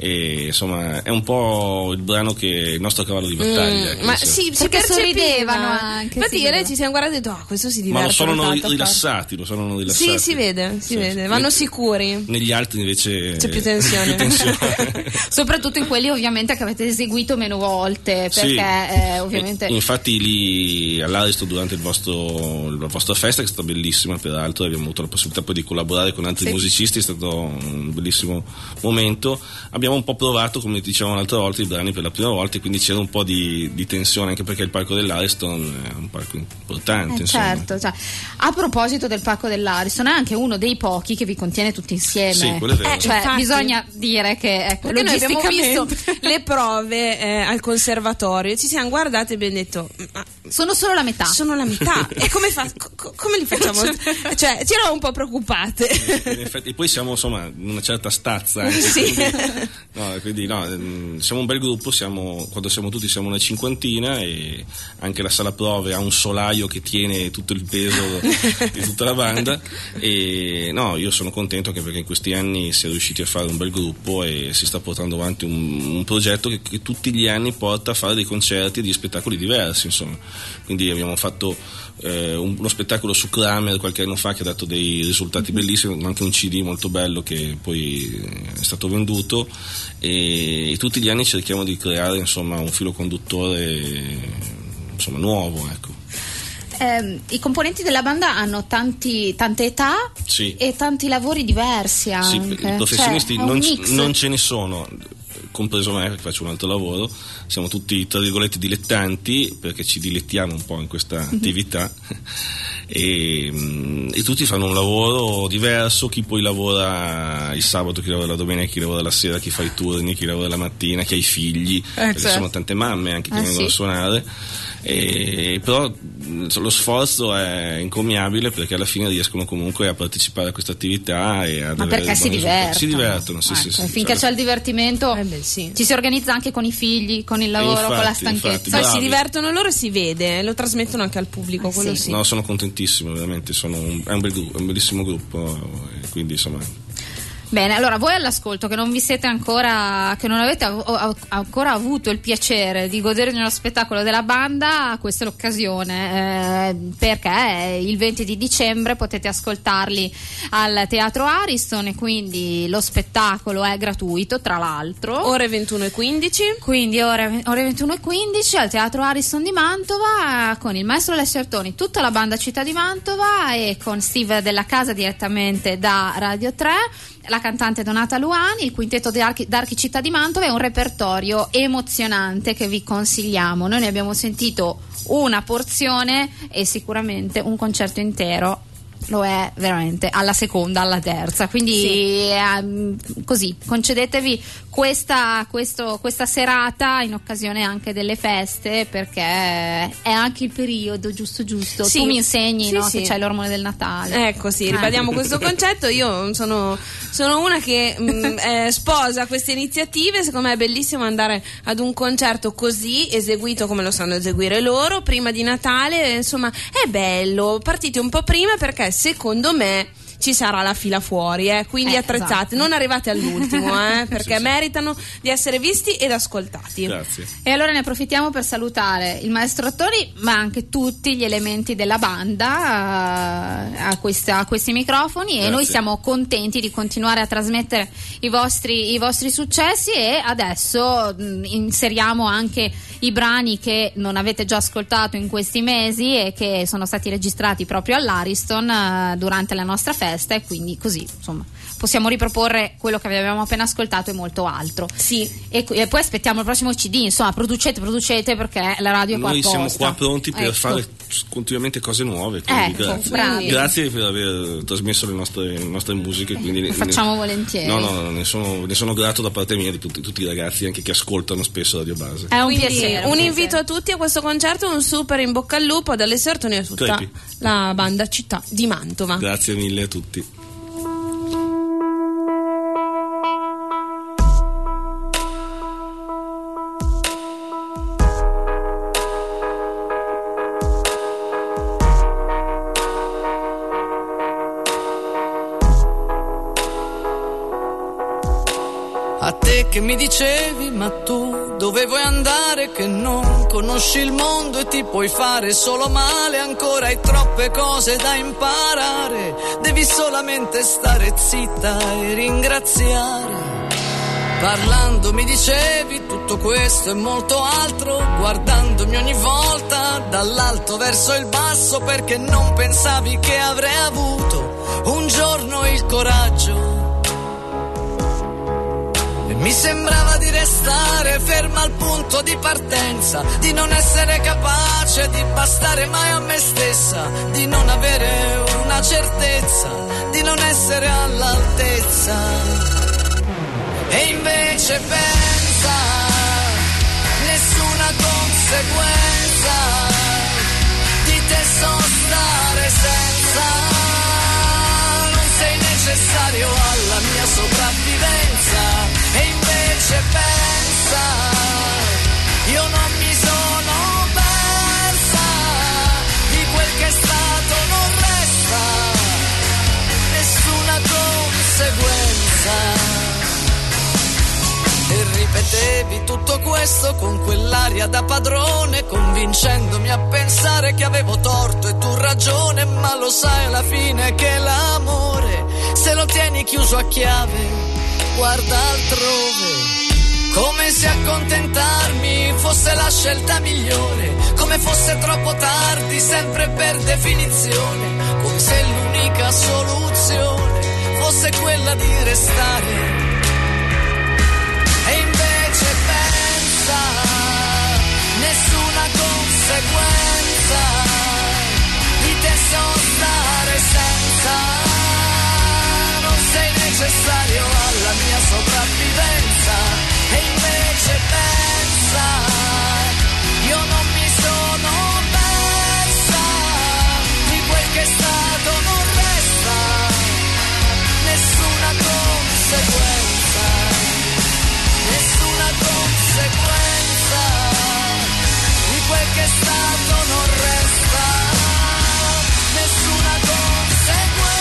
e insomma è un po' il brano che è il nostro cavallo di battaglia. Mm, ma sì, si perché sorridevano percepivano anche. Infatti sì, ieri ci siamo guardati e detto oh, questo si diverte. Ma lo sono tanto, rilassati, lo sono rilassati. Sì, si vede, si sì, vede, sì. vanno Ne- sicuri. Negli altri invece c'è più tensione. più tensione. Soprattutto in quelli ovviamente che avete eseguito meno volte, perché sì. eh, ovviamente E, infatti lì all'Ariston durante il vostro, la vostra festa, che è stata bellissima peraltro, abbiamo avuto la possibilità poi di collaborare con altri sì. musicisti, è stato un bellissimo momento. Abbiamo un po' provato, come dicevamo l'altra volta, i brani per la prima volta, e quindi c'era un po' di, di tensione, anche perché il palco dell'Ariston è un palco importante, eh, insomma. certo, cioè, a proposito del palco dell'Ariston, è anche uno dei pochi che vi contiene tutti insieme. Sì, quello è vero. Eh, cioè, Infatti. bisogna dire che ecco, Perché noi abbiamo logisticamente visto le prove eh, al conservatorio, ci siamo guardati e abbiamo detto ma sono solo la metà. Sono la metà. E come, fa, co- come li facciamo? Cioè, ci eravamo un po' preoccupate. In effetti, e poi siamo insomma in una certa stazza anche, sì. quindi, no, quindi no, siamo un bel gruppo, siamo, quando siamo tutti siamo una cinquantina e anche la sala prove ha un solaio che tiene tutto il peso di tutta la banda e no, io sono contento anche perché in questi anni si è riusciti a fare un bel gruppo e si sta portando avanti un, un progetto che, che tutti gli anni porta a fare dei concerti e degli spettacoli diversi, insomma. Quindi abbiamo fatto eh, un, uno spettacolo su Kramer qualche anno fa che ha dato dei risultati bellissimi, anche un C D molto bello che poi è stato venduto e, e tutti gli anni cerchiamo di creare insomma un filo conduttore insomma nuovo, ecco. Eh, I componenti della banda hanno tanti, tante età sì. e tanti lavori diversi anche. Sì, i professionisti cioè, non, mix. non ce ne sono, compreso me che faccio un altro lavoro, siamo tutti tra virgolette dilettanti perché ci dilettiamo un po' in questa mm-hmm. attività e, e tutti fanno un lavoro diverso, chi poi lavora il sabato, chi lavora la domenica, chi lavora la sera, chi fa i turni, chi lavora la mattina, chi ha i figli, eh, perché certo. sono tante mamme anche che eh, vengono sì. a suonare. E, però lo sforzo è incommiabile perché alla fine riescono comunque a partecipare a questa attività e ad ma perché si divertono si divertono sì, ecco, sì, sì, finché cioè, c'è il divertimento eh beh, sì. ci si organizza anche con i figli, con il lavoro, infatti, con la stanchezza infatti, si divertono loro e si vede, lo trasmettono anche al pubblico eh, quello sì. sì. No, sono contentissimo veramente, sono un, è, un bel, è un bellissimo gruppo e quindi insomma. Bene, allora voi all'ascolto che non vi siete ancora, che non avete av- ancora avuto il piacere di godere di uno spettacolo della banda, questa è l'occasione eh, perché il venti di dicembre potete ascoltarli al Teatro Ariston e quindi lo spettacolo è gratuito tra l'altro. Ore ventuno e quindici Quindi ore, ore ventuno e quindici al Teatro Ariston di Mantova con il maestro Alessio Artoni, tutta la banda Città di Mantova e con Steve Della Casa direttamente da Radio tre. La cantante Donata Luani, il quintetto d'Archi, d'Archi Città di Mantova è un repertorio emozionante che vi consigliamo. Noi ne abbiamo sentito una porzione e sicuramente un concerto intero lo è veramente alla seconda, alla terza, quindi sì. eh, così concedetevi questa, questo, questa serata in occasione anche delle feste perché è anche il periodo giusto giusto sì. Tu mi insegni sì, no, sì. che c'è l'ormone del Natale, ecco sì, ribadiamo eh. questo concetto. Io sono, sono una che mh, eh, sposa queste iniziative, secondo me è bellissimo andare ad un concerto così eseguito come lo sanno eseguire loro prima di Natale, insomma è bello, partite un po' prima perché secondo me ci sarà la fila fuori, eh? quindi eh, attrezzate, esatto. non arrivate all'ultimo, eh? perché sì, sì. meritano di essere visti ed ascoltati. Grazie. E allora ne approfittiamo per salutare il maestro Artoni, ma anche tutti gli elementi della banda uh, a, questa, a questi microfoni. Grazie. E noi siamo contenti di continuare a trasmettere i vostri, i vostri successi e adesso mh, inseriamo anche i brani che non avete già ascoltato in questi mesi e che sono stati registrati proprio all'Ariston uh, durante la nostra festa. E quindi così insomma possiamo riproporre quello che avevamo appena ascoltato e molto altro. Sì. E, e poi aspettiamo il prossimo C D, insomma producete, producete perché la radio è qua noi apposta. Siamo qua pronti per ecco. fare continuamente cose nuove, quindi ecco, grazie. bravi. Grazie per aver trasmesso le nostre, le nostre musiche, quindi lo facciamo ne, volentieri. No, no, no, ne sono, ne sono grato da parte mia di tutti, tutti i ragazzi anche che ascoltano spesso Radio Base. È un quindi, piacere. Un invito a tutti a questo concerto, un super in bocca al lupo ad Alessio Artoni e a tutta Crepi. la banda Città di Mantova. Grazie mille a tutti. A te che mi dicevi, ma tu dove vuoi andare che non conosci il mondo e ti puoi fare solo male, ancora hai troppe cose da imparare, devi solamente stare zitta e ringraziare. Parlando mi dicevi tutto questo e molto altro, guardandomi ogni volta dall'alto verso il basso, perché non pensavi che avrei avuto un giorno il coraggio. Mi sembrava di restare ferma al punto di partenza, di non essere capace di bastare mai a me stessa, di non avere una certezza, di non essere all'altezza. E invece pensa, nessuna conseguenza, so stare senza, non sei necessario alla mia sopravvivenza, e invece pensa, io non mi sono persa, di quel che è stato non resta nessuna conseguenza. E ripetevi tutto questo con quell'aria da padrone, convincendomi a pensare che avevo torto e tu ragione, ma lo sai alla fine che l'amore, se lo tieni chiuso a chiave, guarda altrove. Come se accontentarmi fosse la scelta migliore, come fosse troppo tardi sempre per definizione, come se l'unica soluzione fosse quella di restare. E invece pensa, nessuna conseguenza, di te so stare senza, non sei necessario alla mia sopravvivenza. E invece pensa, io non mi sono persa, di quel che è stato non resta nessuna conseguenza, nessuna conseguenza, di quel che è stato non resta nessuna conseguenza.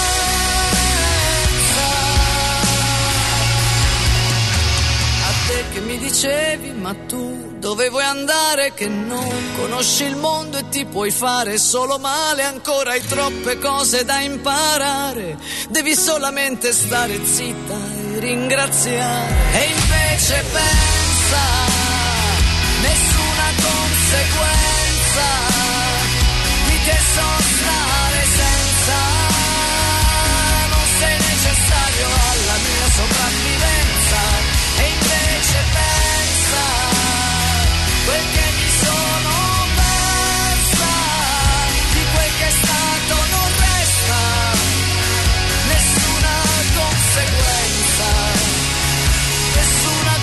Che mi dicevi, ma tu dove vuoi andare, che non conosci il mondo e ti puoi fare solo male, ancora hai troppe cose da imparare, devi solamente stare zitta e ringraziare. E invece pensa, nessuna conseguenza, di te so stare senza, non sei necessario alla mia sopravvivenza. E invece pensa, quel che mi sono persa, di quel che è stato non resta nessuna conseguenza, nessuna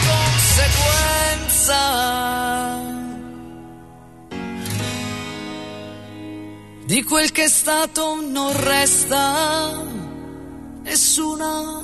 conseguenza. Di quel che è stato non resta nessuna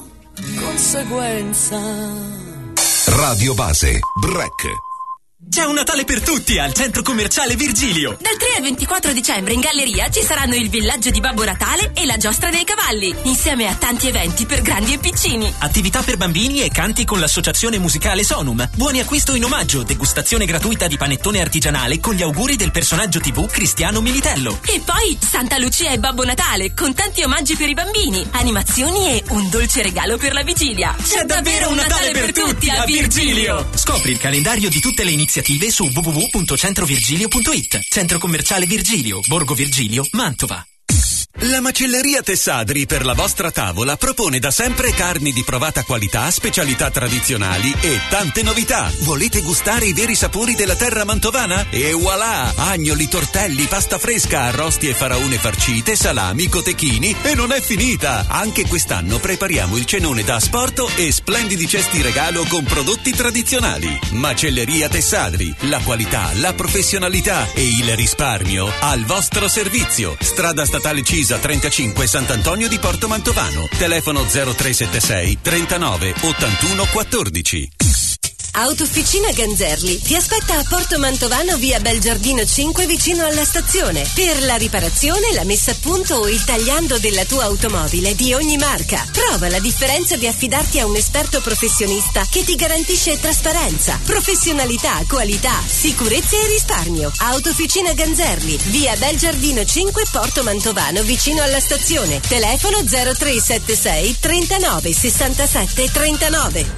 conseguenza. Radio Base, Break. C'è un Natale per tutti al Centro Commerciale Virgilio. Dal tre al ventiquattro dicembre in galleria ci saranno il villaggio di Babbo Natale e la giostra dei cavalli, insieme a tanti eventi per grandi e piccini. Attività per bambini e canti con l'associazione musicale Sonum. Buoni acquisto in omaggio, degustazione gratuita di panettone artigianale con gli auguri del personaggio tivù Cristiano Militello. E poi Santa Lucia e Babbo Natale con tanti omaggi per i bambini, animazioni e un dolce regalo per la vigilia. C'è davvero un Natale per tutti a Virgilio. Scopri il calendario di tutte le iniziative su w w w punto centrovirgilio punto i t. Centro Commerciale Virgilio, Borgo Virgilio, Mantova. La macelleria Tessadri per la vostra tavola propone da sempre carni di provata qualità, specialità tradizionali e tante novità. Volete gustare i veri sapori della terra mantovana? E voilà! Agnoli, tortelli, pasta fresca, arrosti e faraone farcite, salami, cotechini, e non è finita! Anche quest'anno prepariamo il cenone da asporto e splendidi cesti regalo con prodotti tradizionali. Macelleria Tessadri, la qualità, la professionalità e il risparmio al vostro servizio. Strada statale Cisa trentacinque Sant'Antonio di Porto Mantovano. Telefono zero tre sette sei trentanove ottantuno quattordici. Autofficina Ganzerli ti aspetta a Porto Mantovano, via Belgiardino cinque, vicino alla stazione, per la riparazione, la messa a punto o il tagliando della tua automobile di ogni marca. Prova la differenza di affidarti a un esperto professionista che ti garantisce trasparenza, professionalità, qualità, sicurezza e risparmio. Autofficina Ganzerli, via Belgiardino cinque, Porto Mantovano, vicino alla stazione. Telefono zero tre sette sei trentanove sessantasette trentanove.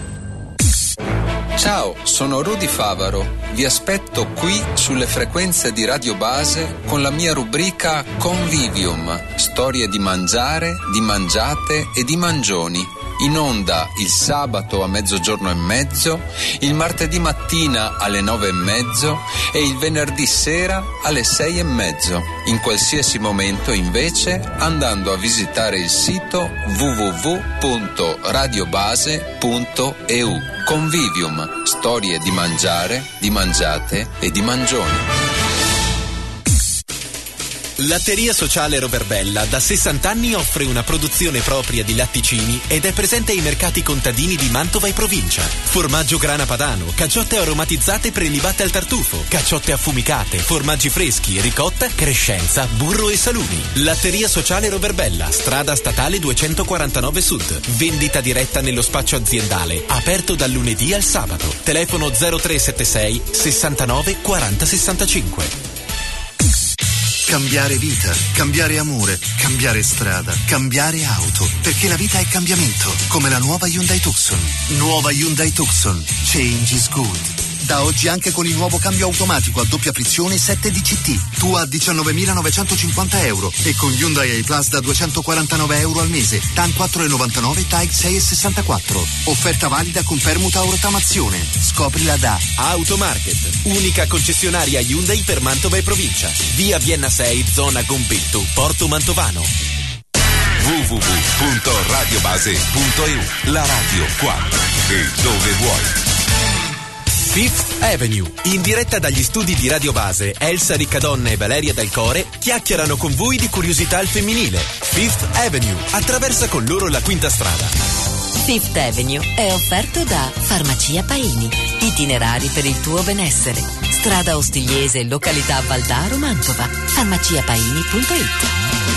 Ciao, sono Rudy Favaro. Vi aspetto qui sulle frequenze di Radio Base con la mia rubrica Convivium, storie di mangiare, di mangiate e di mangioni. In onda il sabato a mezzogiorno e mezzo, il martedì mattina alle nove e mezzo e il venerdì sera alle sei e mezzo. In qualsiasi momento invece andando a visitare il sito w w w punto radiobase punto e u. Convivium, storie di mangiare, di mangiate e di mangioni. Latteria Sociale Roverbella da sessanta anni offre una produzione propria di latticini ed è presente ai mercati contadini di Mantova e provincia. Formaggio grana padano, caciotte aromatizzate prelibate al tartufo, caciotte affumicate, formaggi freschi, ricotta, crescenza, burro e salumi. Latteria Sociale Roverbella, strada statale duecentoquarantanove Sud. Vendita diretta nello spaccio aziendale, aperto dal lunedì al sabato. Telefono zero tre sette sei sessantanove quaranta sessantacinque. Cambiare vita, cambiare amore, cambiare strada, cambiare auto, perché la vita è cambiamento, come la nuova Hyundai Tucson. Nuova Hyundai Tucson, change is good. Da oggi anche con il nuovo cambio automatico a doppia frizione sette D C T, tu a diciannovemilanovecentocinquanta euro e con Hyundai i-Plus da duecentoquarantanove euro al mese, T A N quattro virgola novantanove, T A I sei virgola sessantaquattro. Offerta valida con permuta o rottamazione. Scoprila da Automarket, unica concessionaria Hyundai per Mantova e provincia. Via Vienna sei, zona Gombetto, Porto Mantovano. w w w punto radiobase punto e u, la radio quando e dove vuoi. Fifth Avenue, in diretta dagli studi di Radio Base, Elsa Riccadonna e Valeria Del Core chiacchierano con voi di curiosità al femminile. Fifth Avenue attraversa con loro la quinta strada. Fifth Avenue è offerto da Farmacia Paini, itinerari per il tuo benessere. Strada Ostigliese, località Valdaro, Mantova. farmacia paini punto it.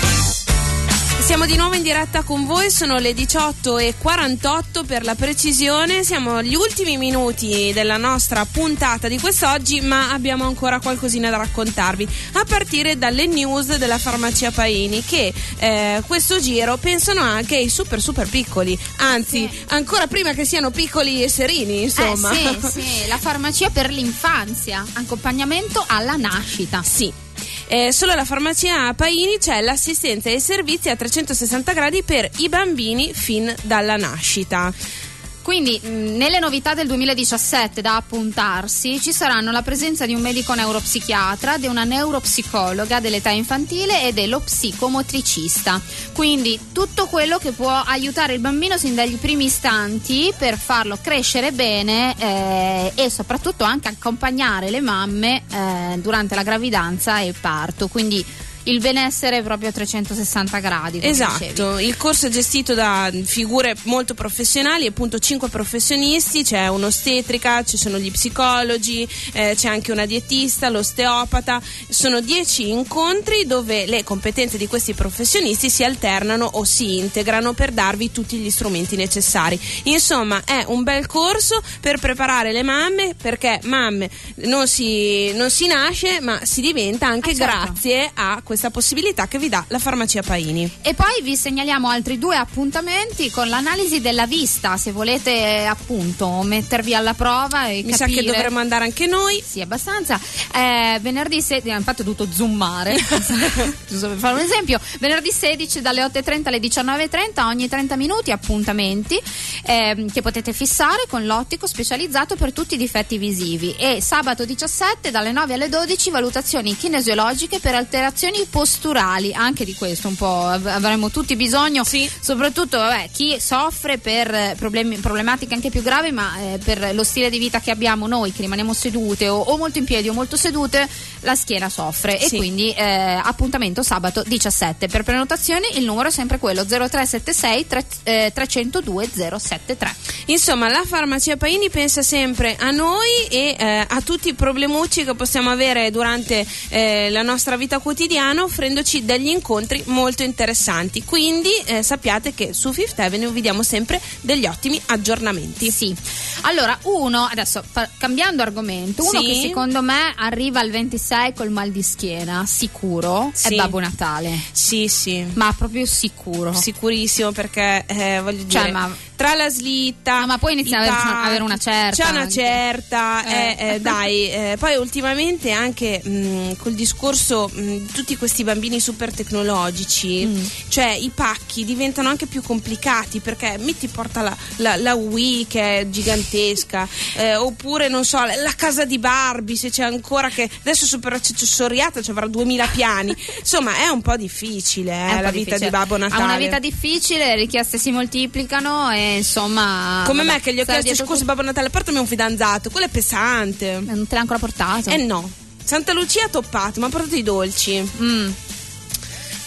Siamo di nuovo in diretta con voi, sono le diciotto e quarantotto per la precisione, siamo agli ultimi minuti della nostra puntata di quest'oggi, ma abbiamo ancora qualcosina da raccontarvi, a partire dalle news della Farmacia Paini, che eh, questo giro pensano anche ai super super piccoli, anzi sì. ancora prima che siano piccoli e serini, insomma. Eh, sì, sì, la farmacia per l'infanzia, accompagnamento alla nascita. Sì. Eh, solo alla Farmacia Paini c'è l'assistenza e i servizi a trecentosessanta gradi per i bambini fin dalla nascita. Quindi mh, nelle novità del duemiladiciassette da appuntarsi ci saranno la presenza di un medico neuropsichiatra, di una neuropsicologa dell'età infantile e dello psicomotricista. Quindi tutto quello che può aiutare il bambino sin dagli primi istanti per farlo crescere bene eh, e soprattutto anche accompagnare le mamme eh, durante la gravidanza e il parto. Quindi il benessere proprio a trecentosessanta gradi. Esatto, dicevi. Il corso è gestito da figure molto professionali, appunto cinque professionisti, c'è un'ostetrica, ci sono gli psicologi, eh, c'è anche una dietista, l'osteopata, sono dieci incontri dove le competenze di questi professionisti si alternano o si integrano per darvi tutti gli strumenti necessari. Insomma, è un bel corso per preparare le mamme, perché mamme non si, non si nasce, ma si diventa anche ah, certo. grazie a questa possibilità che vi dà la Farmacia Paini. E poi vi segnaliamo altri due appuntamenti con l'analisi della vista, se volete appunto mettervi alla prova e mi capire. sa che dovremmo andare anche noi. Sì, abbastanza. Eh, venerdì sedici, infatti ho dovuto zoomare giusto per fare un esempio, venerdì sedici dalle otto e trenta alle diciannove e trenta, ogni trenta minuti appuntamenti eh, che potete fissare con l'ottico specializzato per tutti i difetti visivi, e sabato diciassette dalle nove alle dodici valutazioni kinesiologiche per alterazioni posturali. Anche di questo un po' avremo tutti bisogno, sì. soprattutto vabbè, chi soffre per problemi, problematiche anche più gravi, ma eh, per lo stile di vita che abbiamo noi, che rimaniamo sedute o, o molto in piedi o molto sedute, la schiena soffre, sì. e quindi eh, appuntamento sabato diciassette. Per prenotazioni il numero è sempre quello zero tre sette sei trecentodue zero sette tre. Insomma, la Farmacia Paini pensa sempre a noi e eh, a tutti i problemucci che possiamo avere durante eh, la nostra vita quotidiana, offrendoci degli incontri molto interessanti. Quindi eh, sappiate che su Fifth Avenue vi diamo sempre degli ottimi aggiornamenti. Sì. Allora, uno, adesso pa- cambiando argomento, uno sì. che secondo me arriva al ventisei col mal di schiena, sicuro, sì. è Babbo Natale. Sì, sì. Ma proprio sicuro. Sicurissimo, perché eh, voglio cioè, dire, ma... tra la slitta, no, ma poi inizia a avere una certa. C'è una anche. certa, eh. Eh, eh, dai. Eh, poi ultimamente anche mh, col discorso mh, di tutti questi bambini super tecnologici, mm. cioè i pacchi diventano anche più complicati, perché mi ti porta la, la, la Wii che è gigantesca, eh, oppure non so, la casa di Barbie, se c'è ancora, che adesso è super accessoriata, cioè avrà duemila piani. Insomma, è un po' difficile eh, po' la difficile. vita di Babbo Natale. Ha una vita difficile, le richieste si moltiplicano e insomma. Come vabbè, me che gli ho chiesto scusa Babbo Natale, portami un fidanzato, quello è pesante. Non te l'ha ancora portato? Eh no. Santa Lucia ha toppato, ma ha portato i dolci. Mm.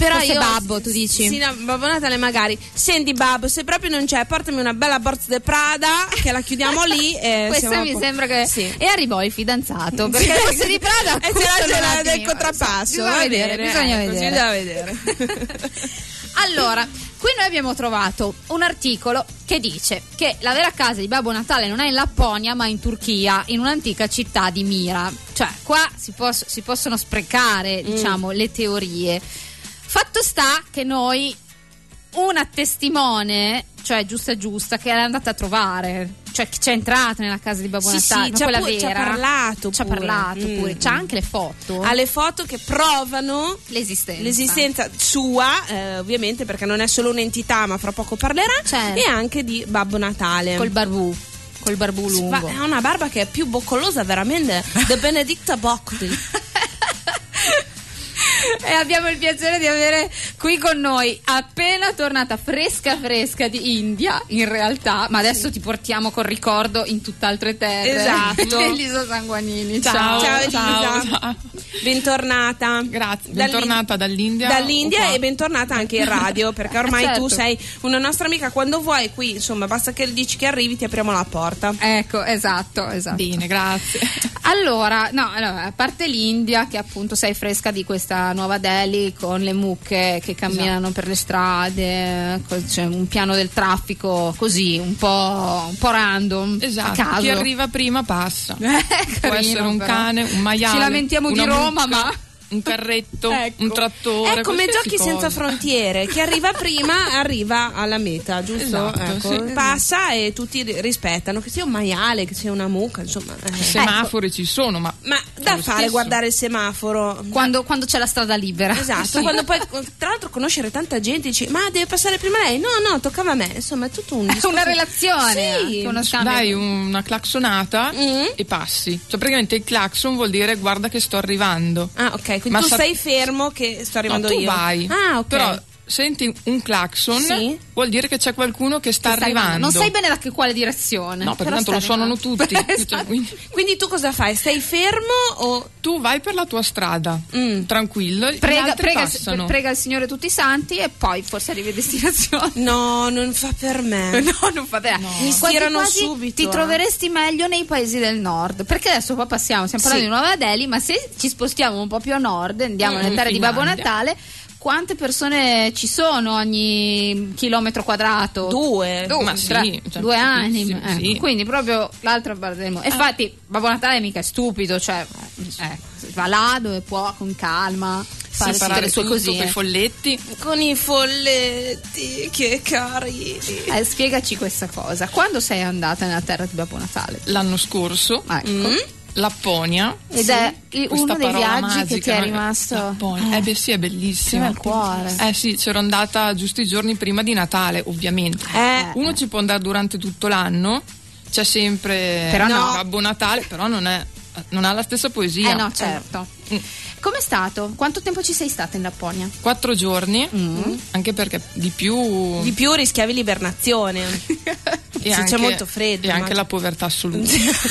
Però Forse io Babbo, tu dici? Sì, no, Babbo Natale magari. Senti Babbo, se proprio non c'è, portami una bella borsa de Prada che la chiudiamo lì e Questa siamo mi a po- sembra che sì. E arrivò il fidanzato, perché le borse di Prada e c'era costano c'era un del attimo. contrappasso. Bisogna va vedere, bene, bisogna ecco, vedere. bisogna vedere. Allora, qui noi abbiamo trovato un articolo che dice che la vera casa di Babbo Natale non è in Lapponia ma in Turchia, in un'antica città di Mira. Cioè, qua si, poss- si possono sprecare, diciamo, le teorie. Fatto sta che noi una testimone, cioè giusta giusta, che è andata a trovare, cioè che c'è entrata nella casa di Babbo Sì, Natale, sì, ma c'ha quella pu- vera, c'ha parlato c'ha pure. parlato Mm. pure, c'ha anche le foto, Ha le foto che provano l'esistenza, l'esistenza sua, eh, ovviamente, perché non è solo un'entità, ma fra poco parlerà, Certo. e anche di Babbo Natale. col barbù, col barbù Sì, lungo. ma ha una barba che è più boccolosa veramente da Benedicta Bocchi. E abbiamo il piacere di avere qui con noi, appena tornata fresca fresca di India, in realtà, ma adesso ti portiamo col ricordo in tutt'altre terre. Esatto. Elisa Sanguanini, Ciao, ciao. ciao Elisa. Ciao, ciao. Bentornata. Grazie, Dall'I- bentornata dall'India. Dall'India o qua? e bentornata anche in radio, perché ormai Certo. tu sei una nostra amica. Quando vuoi qui, insomma, basta che dici che arrivi, ti apriamo la porta. Ecco, esatto, esatto. Bene, grazie. Allora, no, allora, a parte l'India, che appunto sei fresca di questa nuova Delhi con le mucche che camminano per le strade, co- c'è un piano del traffico così, un po', un po' random, Esatto, a caso. chi arriva prima passa. Può Carino, essere un però. cane, un maiale, Ci lamentiamo di una Roma, mucca, ma un carretto, Ecco. un trattore. È come qualsiasi Giochi senza cosa. frontiere, chi arriva prima arriva alla meta, giusto? Esatto, Ecco, sì. passa e tutti ri- rispettano, che sia un maiale, che sia una mucca, insomma. eh. Semafori ci sono, ma Ma da lo fare stesso. guardare il semaforo. quando, quando c'è la strada libera. Esatto, Sì. quando poi tra l'altro conoscere tanta gente dici ma deve passare prima lei? No, no, toccava a me. Insomma, è tutto un È discorso. una relazione, Sì. anche uno scambio. dai una claxonata Mm. e passi. Cioè praticamente il claxon vuol dire guarda che sto arrivando. Ah, ok, quindi Ma tu sa- stai fermo che sto arrivando no, tu io. vai. Ah, ok. Però senti un claxon, Sì. vuol dire che c'è qualcuno che sta Che stai arrivando. Non sai bene da che quale direzione. No, perché però tanto lo stai suonano arrivando. tutti. Esatto. Cioè, quindi Quindi tu cosa fai? Stai fermo o tu vai per la tua strada, Mm. tranquillo, gli Prega, altri prega, passano. prega il Signore tutti i santi e poi forse arrivi a destinazione. no, non fa per me. No, non fa bene. Mi Quasi stirano quasi subito, Ti eh. troveresti meglio nei paesi del nord. Perché adesso qua passiamo, stiamo parlando Sì. di Nuova Delhi, ma se ci spostiamo un po' più a nord, andiamo Mm, nelle terre di Babbo Finlandia. Natale. Quante persone ci sono ogni chilometro quadrato? Due. Due, Ma tre, sì, cioè, due anime. pochissimi, Ecco, sì. quindi proprio l'altra parte del mondo. E infatti Babbo Natale mica è stupido, cioè eh, va là dove può con calma fare tutte Separare le sue tutto cosine. coi folletti. Con i folletti, che carini. Eh, spiegaci questa cosa. Quando sei andata nella terra di Babbo Natale? L'anno scorso, Ecco. Mm. Lapponia. Ed è il- Questa uno dei parola viaggi che ti magica, è no? rimasto Lapponia. Eh beh sì, è bellissimo. Sì, al cuore. Eh sì, c'ero andata giusto i giorni prima di Natale, ovviamente. Eh. Uno ci può andare durante tutto l'anno, c'è sempre Però no. Babbo Natale, però non è non ha la stessa poesia. Eh no, certo. Mm. Com'è stato? Quanto tempo ci sei stata in Lapponia? Quattro giorni, Mm. anche perché di più Di più rischiavi l'ibernazione. e se anche, c'è molto freddo, e anche immagino. la povertà assoluta.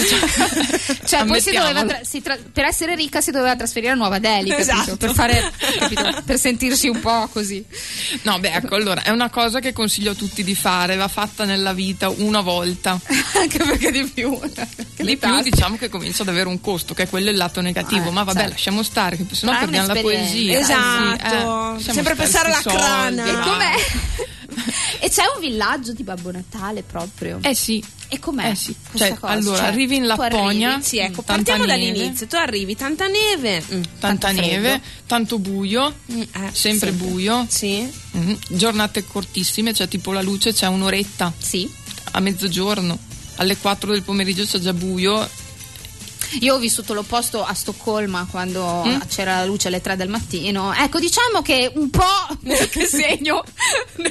Cioè, poi si doveva Ammettiamolo. tra- si tra- per essere ricca si doveva trasferire a Nuova Delhi, capito? Esatto. Per fare capito? Per sentirsi un po' così. No, beh, ecco, allora, è una cosa che consiglio a tutti di fare, va fatta nella vita una volta. Anche perché di più. Di più diciamo che comincia ad avere un costo, che è quello il lato negativo, Eh, ma vabbè, certo. lasciamo stare, che sennò Ma è perdiamo la un'esperienza. poesia. Esatto. Eh, sì, eh, lasciamo Sempre stare pensare alla sti soldi, crana. E dai. com'è? E c'è un villaggio di Babbo Natale proprio. Eh sì. E com'è? Eh sì. questa Cioè, cosa? allora, Cioè, arrivi in tu Lapponia, arrivi- Sì, ecco, tanta partiamo neve. dall'inizio. Tu arrivi, tanta neve, mm, Tanta tanto neve, freddo. tanto buio, Mm, eh, sempre buio, Sì. mm, giornate cortissime, cioè tipo la luce c'è un'oretta Sì. a mezzogiorno, alle quattro del pomeriggio c'è già buio. Io ho vissuto l'opposto a Stoccolma quando Mm. c'era la luce alle tre del mattino. Ecco, diciamo che un po' che segno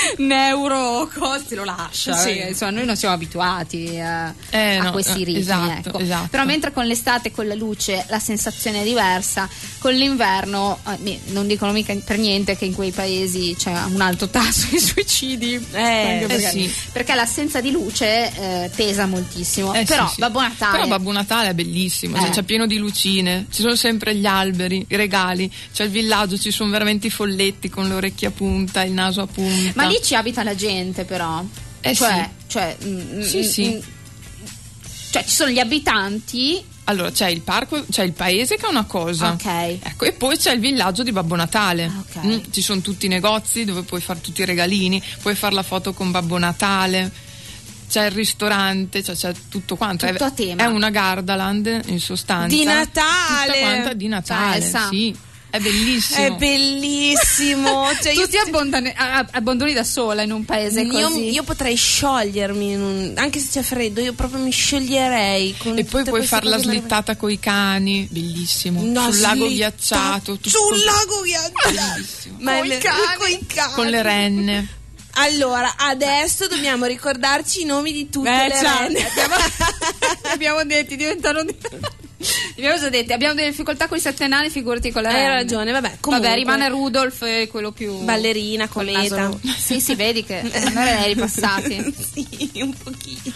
neuro costi lo lascia, Sì. perché, insomma, noi non siamo abituati a, Eh, a no, questi eh, ritmi, esatto, ecco. esatto. Però mentre con l'estate, con la luce, la sensazione è diversa, con l'inverno eh, non dicono mica per niente che in quei paesi c'è un alto tasso di suicidi, anche perché, eh sì. perché l'assenza di luce eh, pesa moltissimo. Eh, però sì, sì. Babbo Natale, Però Babbo Natale è bellissimo, cioè, Eh. c'è pieno di lucine, ci sono sempre gli alberi, i regali, c'è il villaggio, ci sono veramente i folletti con le orecchie a punta, il naso a punta. ma lì ci abita la gente, però. Eh, cioè, sì. cioè, mm, Sì, mm, sì. mm, cioè ci sono gli abitanti. Allora c'è il parco, c'è il paese che è una cosa, Ok. ecco, e poi c'è il villaggio di Babbo Natale. Ok. Mm, ci sono tutti i negozi dove puoi fare tutti i regalini, puoi fare la foto con Babbo Natale, c'è il ristorante, cioè c'è tutto quanto. Tutto è, a tema. è una Gardaland in sostanza. Di Natale! Tutta quanta di Natale, Cioè, sa. sì. È bellissimo. È bellissimo. Cioè, Tu io, ti abbandoni, a- abbandoni da sola in un paese io, così. io potrei sciogliermi, in un- anche se c'è freddo, io proprio mi scioglierei. Con E poi tutte puoi queste fare la cose slittata coi cani, bellissimo. No, Sul lago slitta- ghiacciato. tutto- Sul lago ghiacciato. Ma Coi le- cani. coi cani. Con le renne. Allora, adesso dobbiamo ricordarci i nomi di tutte Eh, le ciao. renne. abbiamo, abbiamo detto diventano di- abbiamo già detto, abbiamo delle difficoltà con i sette nani, figurati con le Hai renne. ragione, vabbè, comunque. Vabbè, rimane Rudolf, eh, quello più Ballerina, col cometa. naso- Sì, sì, vedi che non eri ripassati. Sì, un pochino.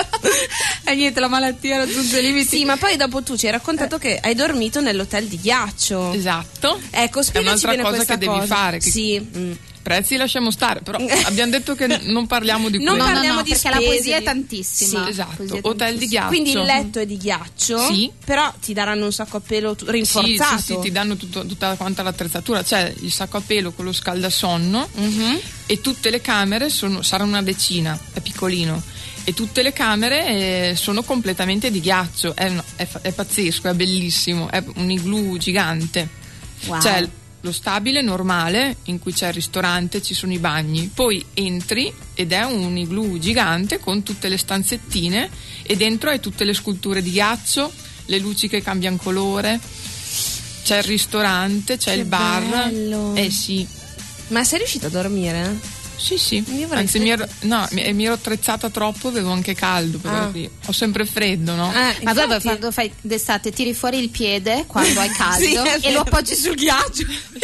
E niente, la malattia ha raggiunto i limiti. Sì, ma poi dopo tu ci hai raccontato che hai dormito nell'hotel di ghiaccio. Esatto. Ecco, È spiegaci un'altra bene cosa questa che devi cosa. fare. Che Sì. mm. prezzi lasciamo stare, però abbiamo detto che non parliamo di Non quello. parliamo no, di perché la spese, poesia è di- tantissima. Sì, esatto. Poesia è Hotel di tantissima. ghiaccio. Quindi il letto è di ghiaccio, Sì. però ti daranno un sacco a pelo tu- Sì, rinforzato. sì, sì, ti danno tutto- tutta quanta l'attrezzatura, c'è il sacco a pelo con lo scaldasonno Mhm. e tutte le camere sono, saranno una decina, è piccolino. E tutte le camere eh, sono completamente di ghiaccio, è, una- è fa- è pazzesco, è bellissimo, è un igloo gigante. Wow. C'è l- lo stabile normale in cui c'è il ristorante, ci sono i bagni, poi entri ed è un igloo gigante con tutte le stanzettine e dentro hai tutte le sculture di ghiaccio, le luci che cambiano colore, c'è il ristorante, c'è Che il bar. bello. Eh sì. Ma sei riuscita a dormire? Sì, sì. Io vorrei Anzi, fre- mi ero, no, mi, mi ero attrezzata troppo, avevo anche caldo, perché Ah. qui ho sempre freddo, no? Eh, Ma poi infatti- quando fai d'estate tiri fuori il piede quando hai caldo Sì, è e vero. lo appoggi sul ghiaccio.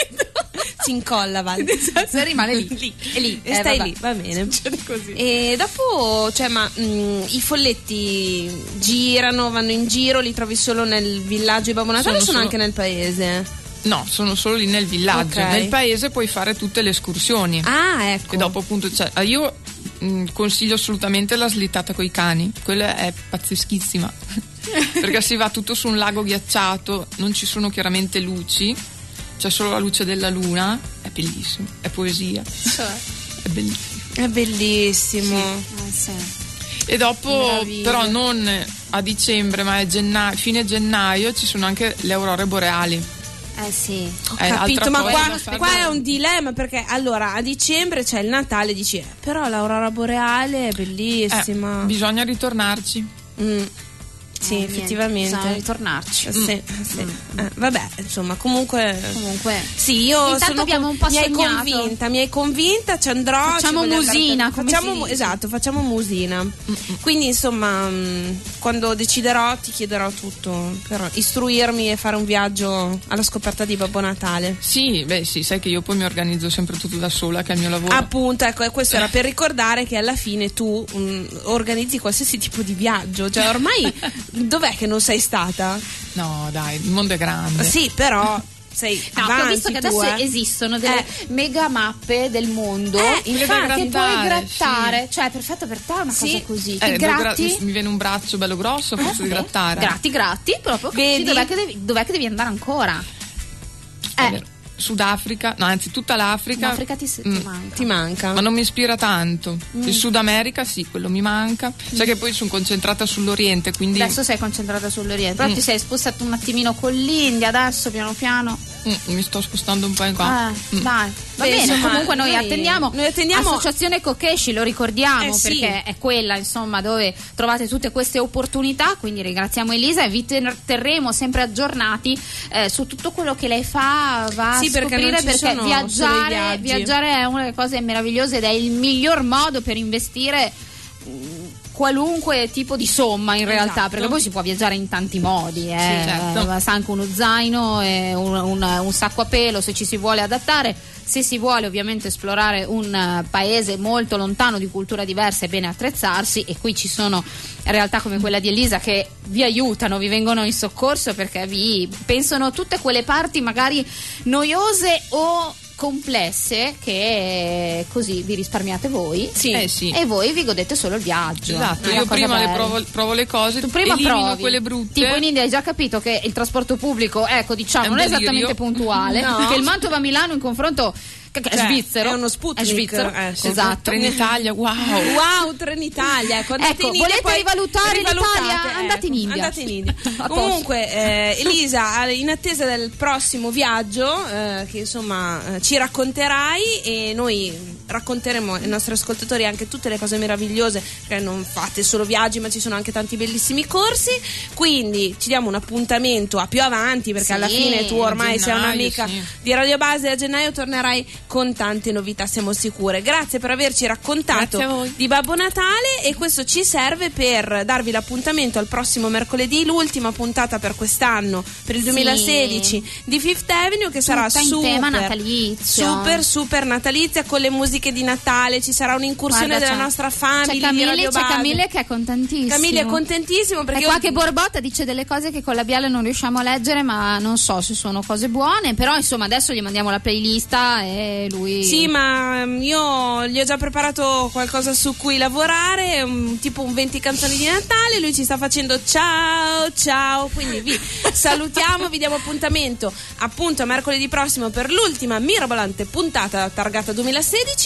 si incolla, va. Se rimane lì, e lì, E eh, stai vabbè. lì, va bene. Succede così. E dopo, cioè, ma mh, i folletti girano, vanno in giro, li trovi solo nel villaggio di Babbo Natale o Sono sono solo- anche nel paese? No, sono solo lì nel villaggio. Ok. Nel paese puoi fare tutte le escursioni. Ah, ecco. E dopo appunto, cioè, io mh, consiglio assolutamente la slittata coi cani, quella è pazzeschissima. Perché si va tutto su un lago ghiacciato, non ci sono chiaramente luci, c'è solo la luce della luna, è bellissimo, è poesia, Cioè, è bellissimo. È bellissimo. eh, sì. E dopo, Meraviglia. però non a dicembre, ma a gennaio, fine gennaio ci sono anche le aurore boreali. Eh sì. Ho Eh, capito, altra ma cosa qua, da fare. qua è un dilemma perché allora a dicembre c'è il Natale, dici, eh, però l'aurora boreale è bellissima. Eh, bisogna ritornarci. Mm. Sì, Eh, niente, effettivamente. bisogna ritornarci. Eh, Sì, sì. Eh, vabbè, insomma, comunque. Comunque. Sì, io Intanto sono abbiamo un po' mi hai sognato. convinta, mi hai convinta, ci andrò. Facciamo ci voglio andare musina, per- come facciamo, si mu- dice. esatto, facciamo musina. Quindi, insomma, mh, quando deciderò ti chiederò tutto per istruirmi e fare un viaggio alla scoperta di Babbo Natale. Sì, beh sì, sai che io poi mi organizzo sempre tutto da sola, che è il mio lavoro. Appunto, ecco, e questo era per ricordare che alla fine tu mh, organizzi qualsiasi tipo di viaggio. Cioè, ormai dov'è che non sei stata? No, dai, il mondo è grande. Sì, però sei No, che ho avanti visto che tu, adesso eh. esistono delle Eh. mega mappe del mondo Eh, che infatti. puoi grattare, grattare, cioè è perfetto per te una Sì. cosa così. Eh, Ti devo gra- gratti, mi, mi viene un braccio bello grosso, forse di eh, grattare. gratti, gratti, proprio Vedi? vedi dov'è che, devi, dov'è che devi andare ancora. È Eh, vero. Sudafrica, no, anzi tutta l'Africa. l'Africa ti, ti Mm. manca. Ti manca. Ma non mi ispira tanto. Mm. Il Sud America sì, quello mi manca. Sai che poi sono concentrata sull'Oriente, quindi Adesso sei concentrata sull'Oriente, però Mm. ti sei spostato un attimino con l'India, adesso piano piano. mm, mi sto spostando un po' in qua. Eh, Mm. dai. Va Beh, bene, insomma, comunque noi, noi- attendiamo, noi attendiamo- Associazione Kokeshi, lo ricordiamo, Eh, sì. perché è quella insomma dove trovate tutte queste opportunità, quindi ringraziamo Elisa e vi ter- terremo sempre aggiornati eh, su tutto quello che lei fa, va Sì, a perché scoprire, non ci perché sono solo i viaggiare, viaggi. viaggiare è una delle cose meravigliose ed è il miglior modo per investire mh, qualunque tipo di somma in realtà, Esatto. perché poi si può viaggiare in tanti modi, eh. Sì, certo. Basta anche uno zaino e un, un- un sacco a pelo se ci si vuole adattare. Se si vuole ovviamente esplorare un eh, paese molto lontano di cultura diversa, è bene attrezzarsi, e qui ci sono realtà come quella di Elisa che vi aiutano, vi vengono in soccorso, perché vi pensano tutte quelle parti magari noiose o complesse che così vi risparmiate voi. Eh sì. E voi vi godete solo il viaggio. Esatto, È una io cosa prima le bella. provo, provo le cose, Tu prima elimino provi. quelle brutte. Tipo in India hai già capito che il trasporto pubblico, ecco, diciamo, È un non è delirio. esattamente puntuale, No. che il Mantova-Milano in confronto che- che è Cioè, svizzero. è uno Sputnik, È svizzero. eh, sì. Esatto. Trenitalia, wow. Wow, Trenitalia. Ecco, andate Ecco, in India, volete poi rivalutare rivalutate, l'Italia? ecco, Andate in India. andate in India. A posto. Comunque, eh, Elisa, in attesa del prossimo viaggio, eh, che insomma eh, ci racconterai, e noi racconteremo ai nostri ascoltatori anche tutte le cose meravigliose, perché non fate solo viaggi, ma ci sono anche tanti bellissimi corsi. Quindi ci diamo un appuntamento a più avanti, perché Sì, alla fine tu ormai a sei gennaio, un'amica sì. di Radio Base, e a gennaio tornerai con tante novità, siamo sicure. Grazie per averci raccontato Grazie a voi. di Babbo Natale, e questo ci serve per darvi l'appuntamento al prossimo mercoledì, l'ultima puntata per quest'anno, per il duemilasedici di Fifth Avenue, che sarà Tutta in super tema natalizio. super super natalizia, con le musiche di Natale. Ci sarà un'incursione Guarda, della c'è- nostra C'è family di Camille, Radio c'è Base. Camille che è contentissimo. Camille è contentissimo perché e qua io- che Borbotta dice delle cose che con labiale non riusciamo a leggere, ma non so se sono cose buone, però insomma adesso gli mandiamo la playlist e lui... Sì, ma mm, io gli ho già preparato qualcosa su cui lavorare, um, tipo un venti canzoni di Natale. Lui ci sta facendo ciao ciao, quindi vi salutiamo, vi diamo appuntamento appunto a mercoledì prossimo per l'ultima mirabolante puntata targata duemilasedici.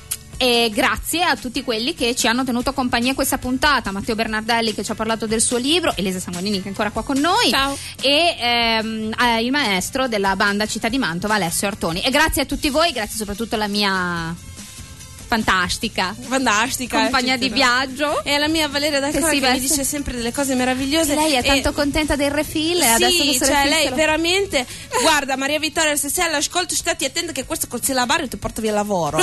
E grazie a tutti quelli che ci hanno tenuto compagnia questa puntata: Matteo Bernardelli che ci ha parlato del suo libro, Elisa Sanguinini che è ancora qua con noi, Ciao. e ehm, eh, il maestro della banda Città di Mantova, Alessio Artoni. E grazie a tutti voi, grazie soprattutto alla mia fantastica fantastica compagna di eccetera. viaggio, E alla mia Valeria D'Alcora Che che, si mi veste- dice sempre delle cose meravigliose. lei è E- tanto contenta del refill, e adesso Sì, questo cioè refill lei se lo- veramente. Guarda, Maria Vittoria, se sei all'ascolto, stati attenta che questo col sillabario ti porta via il lavoro.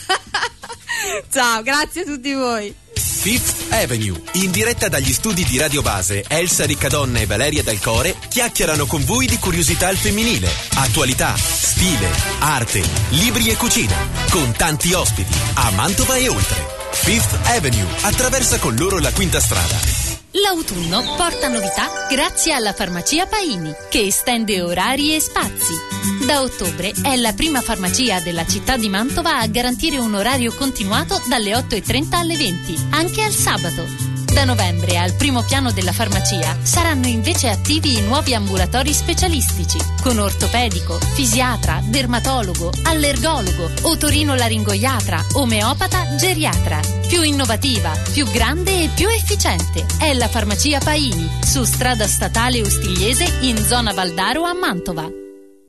Eh. Ciao, grazie a tutti voi. Fifth Avenue, in diretta dagli studi di Radio Base, Elsa Riccadonna e Valeria Del Core chiacchierano con voi di curiosità al femminile, attualità, stile, arte, libri e cucina, con tanti ospiti a Mantova e oltre. Fifth Avenue attraversa con loro la quinta strada. L'autunno porta novità grazie alla farmacia Paini, che estende orari e spazi. Da ottobre è la prima farmacia della città di Mantova a garantire un orario continuato dalle otto e trenta alle venti, anche al sabato. Da novembre al primo piano della farmacia saranno invece attivi i nuovi ambulatori specialistici, con ortopedico, fisiatra, dermatologo, allergologo, otorino-laringoiatra, omeopata, geriatra. Più innovativa, più grande e più efficiente è la farmacia Paini, su strada statale Ostigliese in zona Valdaro a Mantova.